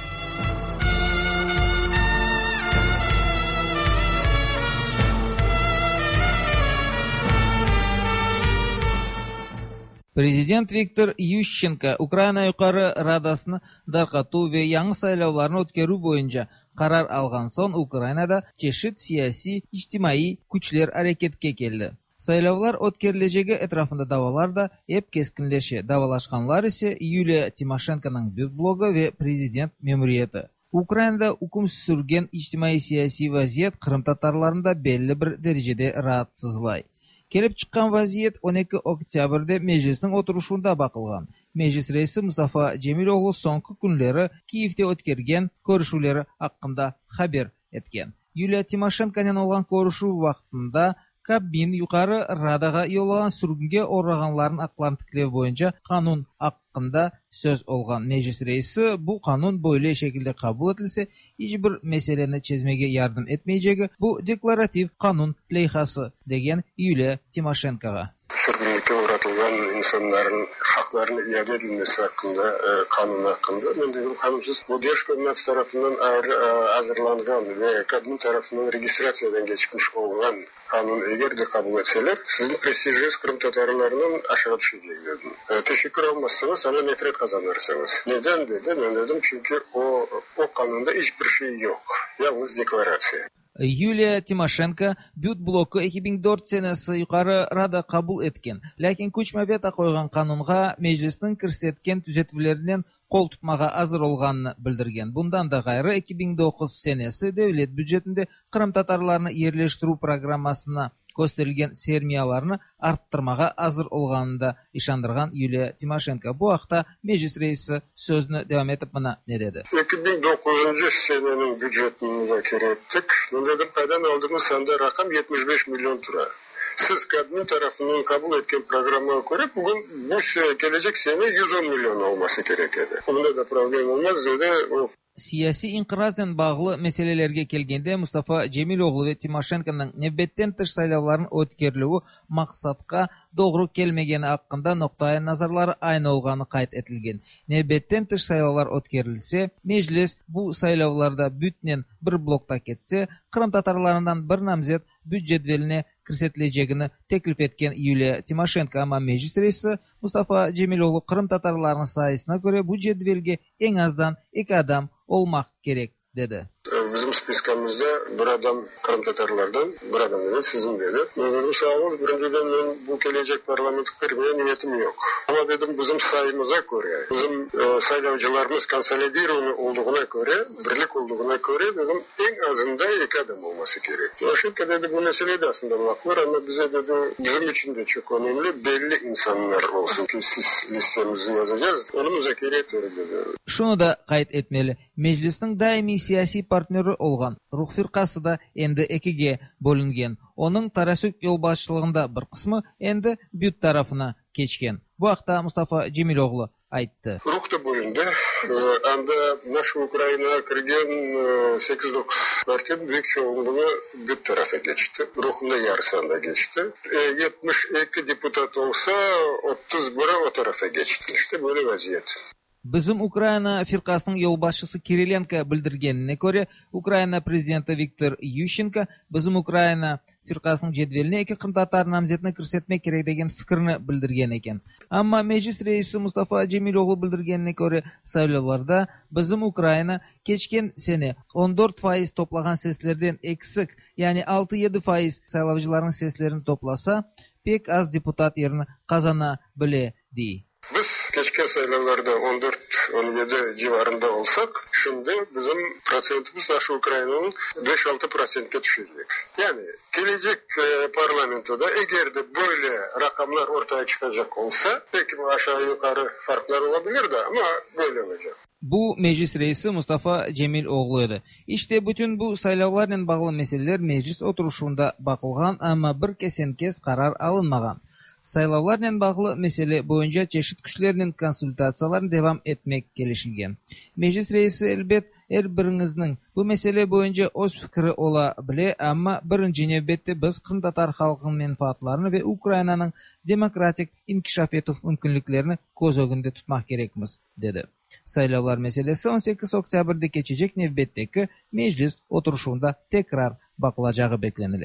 Президент Виктор Ющенко Украина Юқары Радасыны тарқату ве яңы сайлауларын өткеру бойынша қарар алған соң Украинада чешет сияси, ijtimai күчлер әрекетке келді. Сайлаулар өткерілежегі etrafında давалар да еп кескінлеше. Давалашқанлар ise Юлия Тимошенконың бют блогы ве президент мемориеті. Украинада үкім сүрген ijtimai сияси вазiyet Қырым татарларында белі бір дәрежеде раhatсызлай. Келіп шыққан вазiyet он екі октябрьде мeclisning отырышында бақылған. Meclis reisi Mustafa Cemiloğlu соңғы күнлері Киевте өткерген көрішулері hakkında haber etken. Юлия Тимошенконың olған көрішу вақытында Кабмин Юқары Радаға yolаған сүргінге орағанларын ақларын тіклеу бойынша қанун hakkında söz olған. Meclis reisi bu kanun böyle şekilde kabul edilse hiçbir meseleni çözmeye yardım etmeyeceği bu deklaratif kanun leyhası degen Yulia Timoşenko'ga. Sürgünlükte uğratılgan insanların haklarını iade edilmesi hakkında, e, kanun hakkında. Ben dedim kanunsuz bu diğer hükümet tarafından ayrı e, hazırlangan ve kadın tarafından registrasyondan geçmiş olan kanun eğer de kabul etseler sizin prestijiniz Kırım Tatarlarının aşağı düşecek dedim. E, teşekkür olmazsanız sana nefret kazanırsınız. Neden dedi? Ben dedim çünkü o, o kanunda hiçbir şey yok. Yalnız deklarasyon. Юлия Тимошенко бют блоку эки миң төрт senesi Yuqarı Rada kabul etken. Lakin көчмө вето қойған канунга meclisning кирсеткен түзетүүлөрүнөн кол tutmaga азыр olганын билдирген. Bundan da gayrı эки миң тогуз senesi devlet büdjetinde Kırım Tatarlarını yerleştirүү программасына gösterilgen sermiyalarını arttırmaga hazır olganını da işandırgan Yulia Timoşenko. Bu haqda meclis reisi sözünü devam etip bana ne dedi? эки миң тогузунчу senenin büdjetini zakir ettik. Ne dedim? Kadan aldığımız sanda rakam yetmiş beş milyon tura. Siz kadın tarafından kabul etken programa göre bugün bu gelecek sene yüz on milyon olması gerekedi. Bunda da problem olmaz dedi. O Siyasi inqirazdan bağlı meselelerge kelgende Mustafa Cemiloğlu ve Timoşenko'nun növbetten tış saylavların ötkeriluvi maqsadga doğru kelmegeni hakkında noktaya nazarları aynı olganı qayd etilgen. Növbetten tış saylavlar ötkerilse, meclis bu saylavlarda bütnen bir blokta ketse, Kırım Tatarlarından bir namzet büdjetveline kirsetileceğini teklif etken Yulia Timoşenko ama meclis reisi Mustafa Cemiloğlu Kırım Tatarlarının sayısına göre bu cedvelge en azdan iki adam olmak gerek dedi. Bizim spiskamızda bir adam Kırım Tatarlardan, bir adam dedi, sizin dedi. Ben dedim sağ olun, birinciden ben bu gelecek parlamento girmeye niyetim yok. Ama dedim bizim sayımıza göre, bizim e, saylavcılarımız konsolidированы olduğuna göre, birlik olduğuna göre dedim en azından iki adam olması gerek. Çünkü dedi bu mesele de aslında haklar ama bize dedi bizim için de çok önemli belli insanlar olsun ki siz listemizi yazacağız. Onu müzakere etmeli dedi. Şunu da kayıt etmeli. Meclisin daimi siyasi partneri olgan Ruh firqası da endi ekiге bölüngen. Onun Tarasuk yol başçılığında bir kısmı endi büt tarafına geçken. Bu haqda Mustafa Cemiloğlu aytdı. Ruh da bölündü. Anda naş Ukrayna'ya kirgen sekiz dokuz partiyanın büyük çoğunluğu büt tarafa geçti. Ruh'un da yarısında geçti. yetmiş iki deputat olsa otuz biri o tarafa geçti. İşte böyle vaziyet. Bizim Ukrayna firqasının yolbaşçısı Kirilenko bildirgenine göre Ukrayna prezidenti Viktor Ющенко bizim Ukrayna firqasının cedveline iki Kırım Tatar namzetini kirsetmek gerek degen fikrini bildirgen eken. Ama meclis reisi Mustafa Cemiloğlu bildirgenine göre saylovlarda bizim Ukrayna geçken sene on dört faiz toplagan seslerden eksik, yani altı yedi faiz saylavcıların seslerini toplasa pek az deputat yerini kazana bile di. Biz geçken sayılarda on dört on yedi civarında olsak, şimdi bizim prosentimiz aşağı Ukrayna'nın beş altı prosente düşecek. Yani gelecek e, parlamentoda eğer de böyle rakamlar ortaya çıkacak olsa, belki aşağı yukarı farklar olabilir de ama böyle olacak. Bu meclis reisi Mustafa Cemiloğlu'ydu. İşte bütün bu saylavlarla bağlı meseleler meclis oturuşunda bakılgan ama bir kesen kez karar alınmagan. Saylavlarla bağlı mesele boyunca çeşit güçlerinin konsultatsiyalarını devam etmek gelişilgen. Meclis reisi elbet her birinizning bu mesele boyunca öz fikri ola bile ama birinci növbette biz Kırım Tatar halkının menfaatlarini ve Ukrayna'nın demokratik inkişaf etuf mümkünlüklerini göz önünde tutmak gerekmiz, dedi. Saylavlar meselesi on sekiz oktyabrda geçecek növbetteki meclis oturuşunda tekrar bakılacağı beklenili.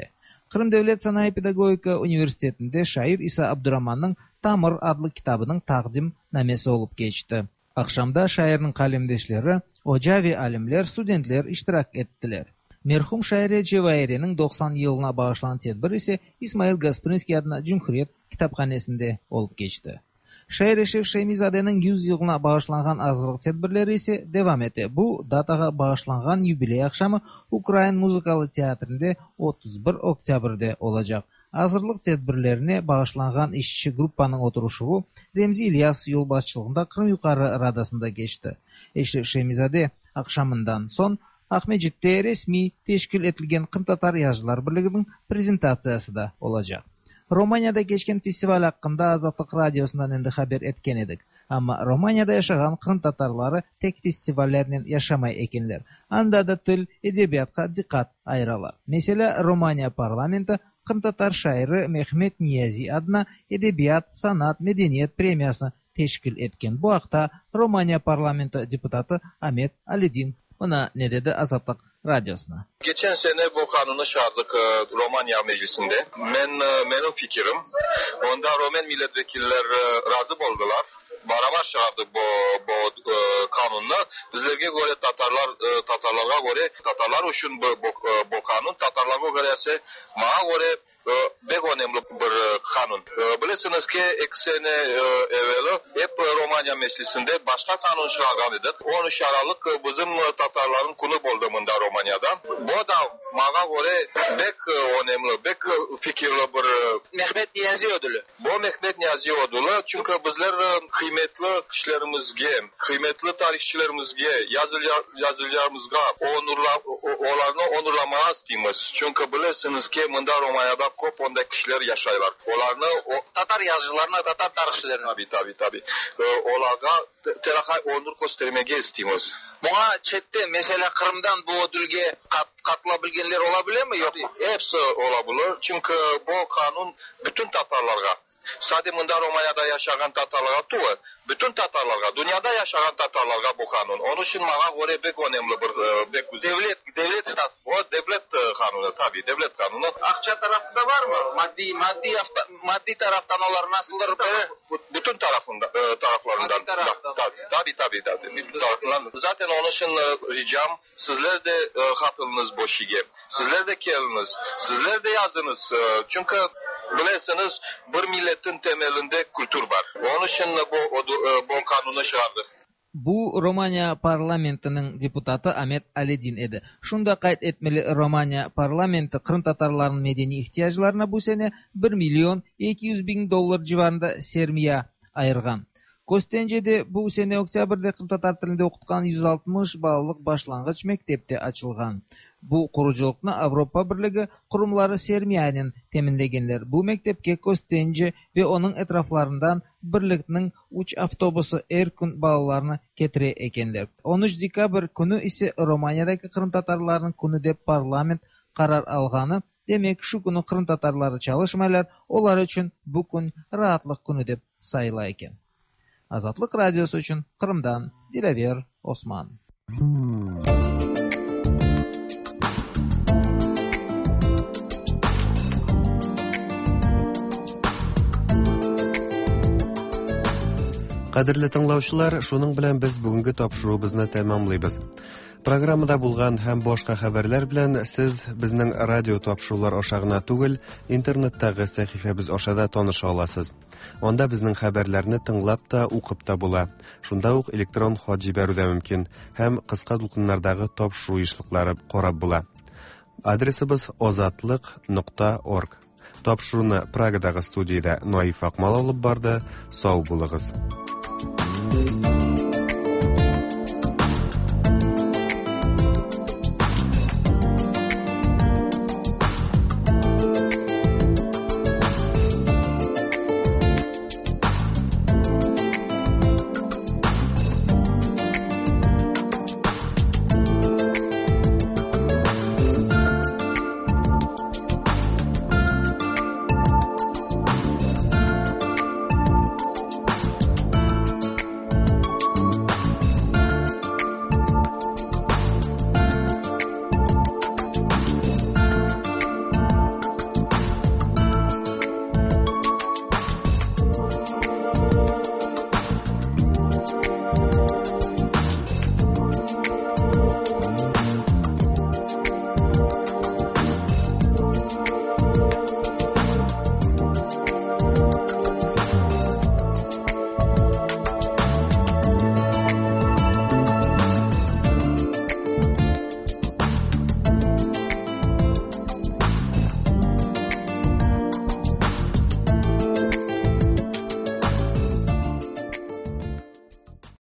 Кырым Devlet Санай Педагогика университетинде шайыр Иса Абдураманның Тамыр адлы китабының тaqdim намесі olып geçti. Акшамда шайырның калемдешлери, ожави алимлер, студентлер иштирак еттилер. Merhum şairi Cevahiri'nin doksan yılına bağışlanan tedbir ise İsmail Gasprinski adına Cumhuriyet Kitapxanesinde olup geçti. Şair Eşref Şeymizade'nin yüz yılına bağışlanan azgırlık tedbirleri ise devam etti. Bu dataga bağışlanan yubiley akşamı Ukrayn Muzikalı Teatrında otuz bir oktyabrda olacak. Azgırlık tedbirlerine bağışlanan işçi gruppanın oturuşu Remzi İlyas yol başçılığında Kırım Yukarı Radasında geçti. Eşref Şeymizade akşamından son Ahmedcit'te resmi teşkil etilgen Kırım Tatar Yazıcılar Birliği'nin prezentasyası da olacak. Romanya'da geçken festival hakkında Azatlık Radyosu'ndan endi haber etken edik. Ama Romanya'da yaşayan Kırım Tatarları tek festivallerinin yaşamay ekenler. Anda da tül edebiyatka dikkat ayıralar. Mesela Romanya parlamenti Kırım Tatar şairi Mehmet Niyazi adına Edebiyat, Sanat, Medeniyet premiyasını teşkil etken. Bu hafta Romanya parlamenti deputatı Ahmet Alidin ona ne dedi Azatlık Radyosuna? Geçen sene bu kanunu çıkardık Romanya Meclisi'nde. Ben, benim fikrim, onda Roman milletvekiller razı oldular. Beraber çıkardı bu, bu e, kanunla. Bizlerge göre Tatarlar, e, Tatarlara göre, Tatarlar için bu, bu, bu kanun, Tatarlara göre ise bana göre e, pek önemli bir kanun. E, bilirsiniz ki iki sene e, evveli hep Romanya Meclisi'nde başka kanun çıkardık. on üç Aralık bizim Tatarların konu oldu bunda Romanya'da. Bu da bana göre pek önemli, pek fikirli bir Mehmet Niyazi ödülü. Bu Mehmet Niyazi ödülü çünkü bizler kıymetli kişilerimizge, kıymetli tarihçilerimizge, yazıcılarımızga onurla, onlarını onurlamaya istiyoruz. Çünkü bilirsiniz ki bunda Romanya'da kop onda kişiler yaşaylar. Onlarını, o, Tatar yazıcılarına, Tatar tarihçilerine tabi tabi tabi. Onlarga telakay onur göstermeye istiyoruz. Buna çette mesela Kırım'dan bu ödülge kat, katılabilgenler olabilir mi? Yok. Hepsi olabilir. Çünkü bu kanun bütün Tatarlarga, sadece bunda Romanya'da yaşayan Tatarlarga tuğu, bütün Tatarlarga, dünyada yaşayan Tatarlarga bu kanun. Onun için bana göre pek önemli bir pek devlet, devlet stat, o devlet kanunu tabi, devlet kanunu. Akça tarafında var mı? Maddi, maddi, maddi taraftan onlar nasıldır? Bütün tarafında, taraflarından. Tabi tabi tabi. Zaten onun için ricam, sizler de katılınız bu şige, sizler de geliniz, sizler de yazınız. Çünkü bilirsiniz bir milletin temelinde kültür var. Onun için bu, bu kanunu çıkardık. Bu Romanya parlamentinin deputatı Ahmet Alidin edi. Şunda kayıt etmeli Romanya parlamenti Kırım Tatarlarının medeni ihtiyaçlarına bu sene bir milyon iki yüz bin dolar civarında sermiye ayırgan. Kostence'de bu sene oktyabrda Kırım Tatar tilinde okutkan yüz altmış balalık başlangıç mektepte açılgan. Bu kuruculukna Avrupa Birliği kurumları sermiyenin teminlegenler. Bu mektepke Kostence ve onun etraflarından birlikning uç avtobusu her gün balalarını ketire ekenler. on üç dekabr günü ise Romanya'daki Kırım Tatarlarının günü dep parlament karar alganı. Demek şu günü Kırım Tatarları çalışmaylar, onlar için bu gün rahatlık günü dep sayıla eken. Azatlık Radyosu için Kırım'dan Dilaver Osman. Кадерле тыңлаучылар, шуның белән без бүгенге тапшыруыбызны тәмамлыйбыз. Программада булган һәм башка хәбәрләр белән сез безнең радио тапшырулар аша гына түгел, интернеттагы сәхифәбез аша да таныша аласыз. Анда безнең хәбәрләрне тыңлап та, укып та була. Шунда ук электрон хат җибәрү дә мөмкин һәм кыска дулкыннардагы тапшыру эшлекләре карап була. Адресыбыз озатлык нокта орг. Тапшыруны Прагадагы студиядә Наиф Акмал алып барды. Сау булыгыз.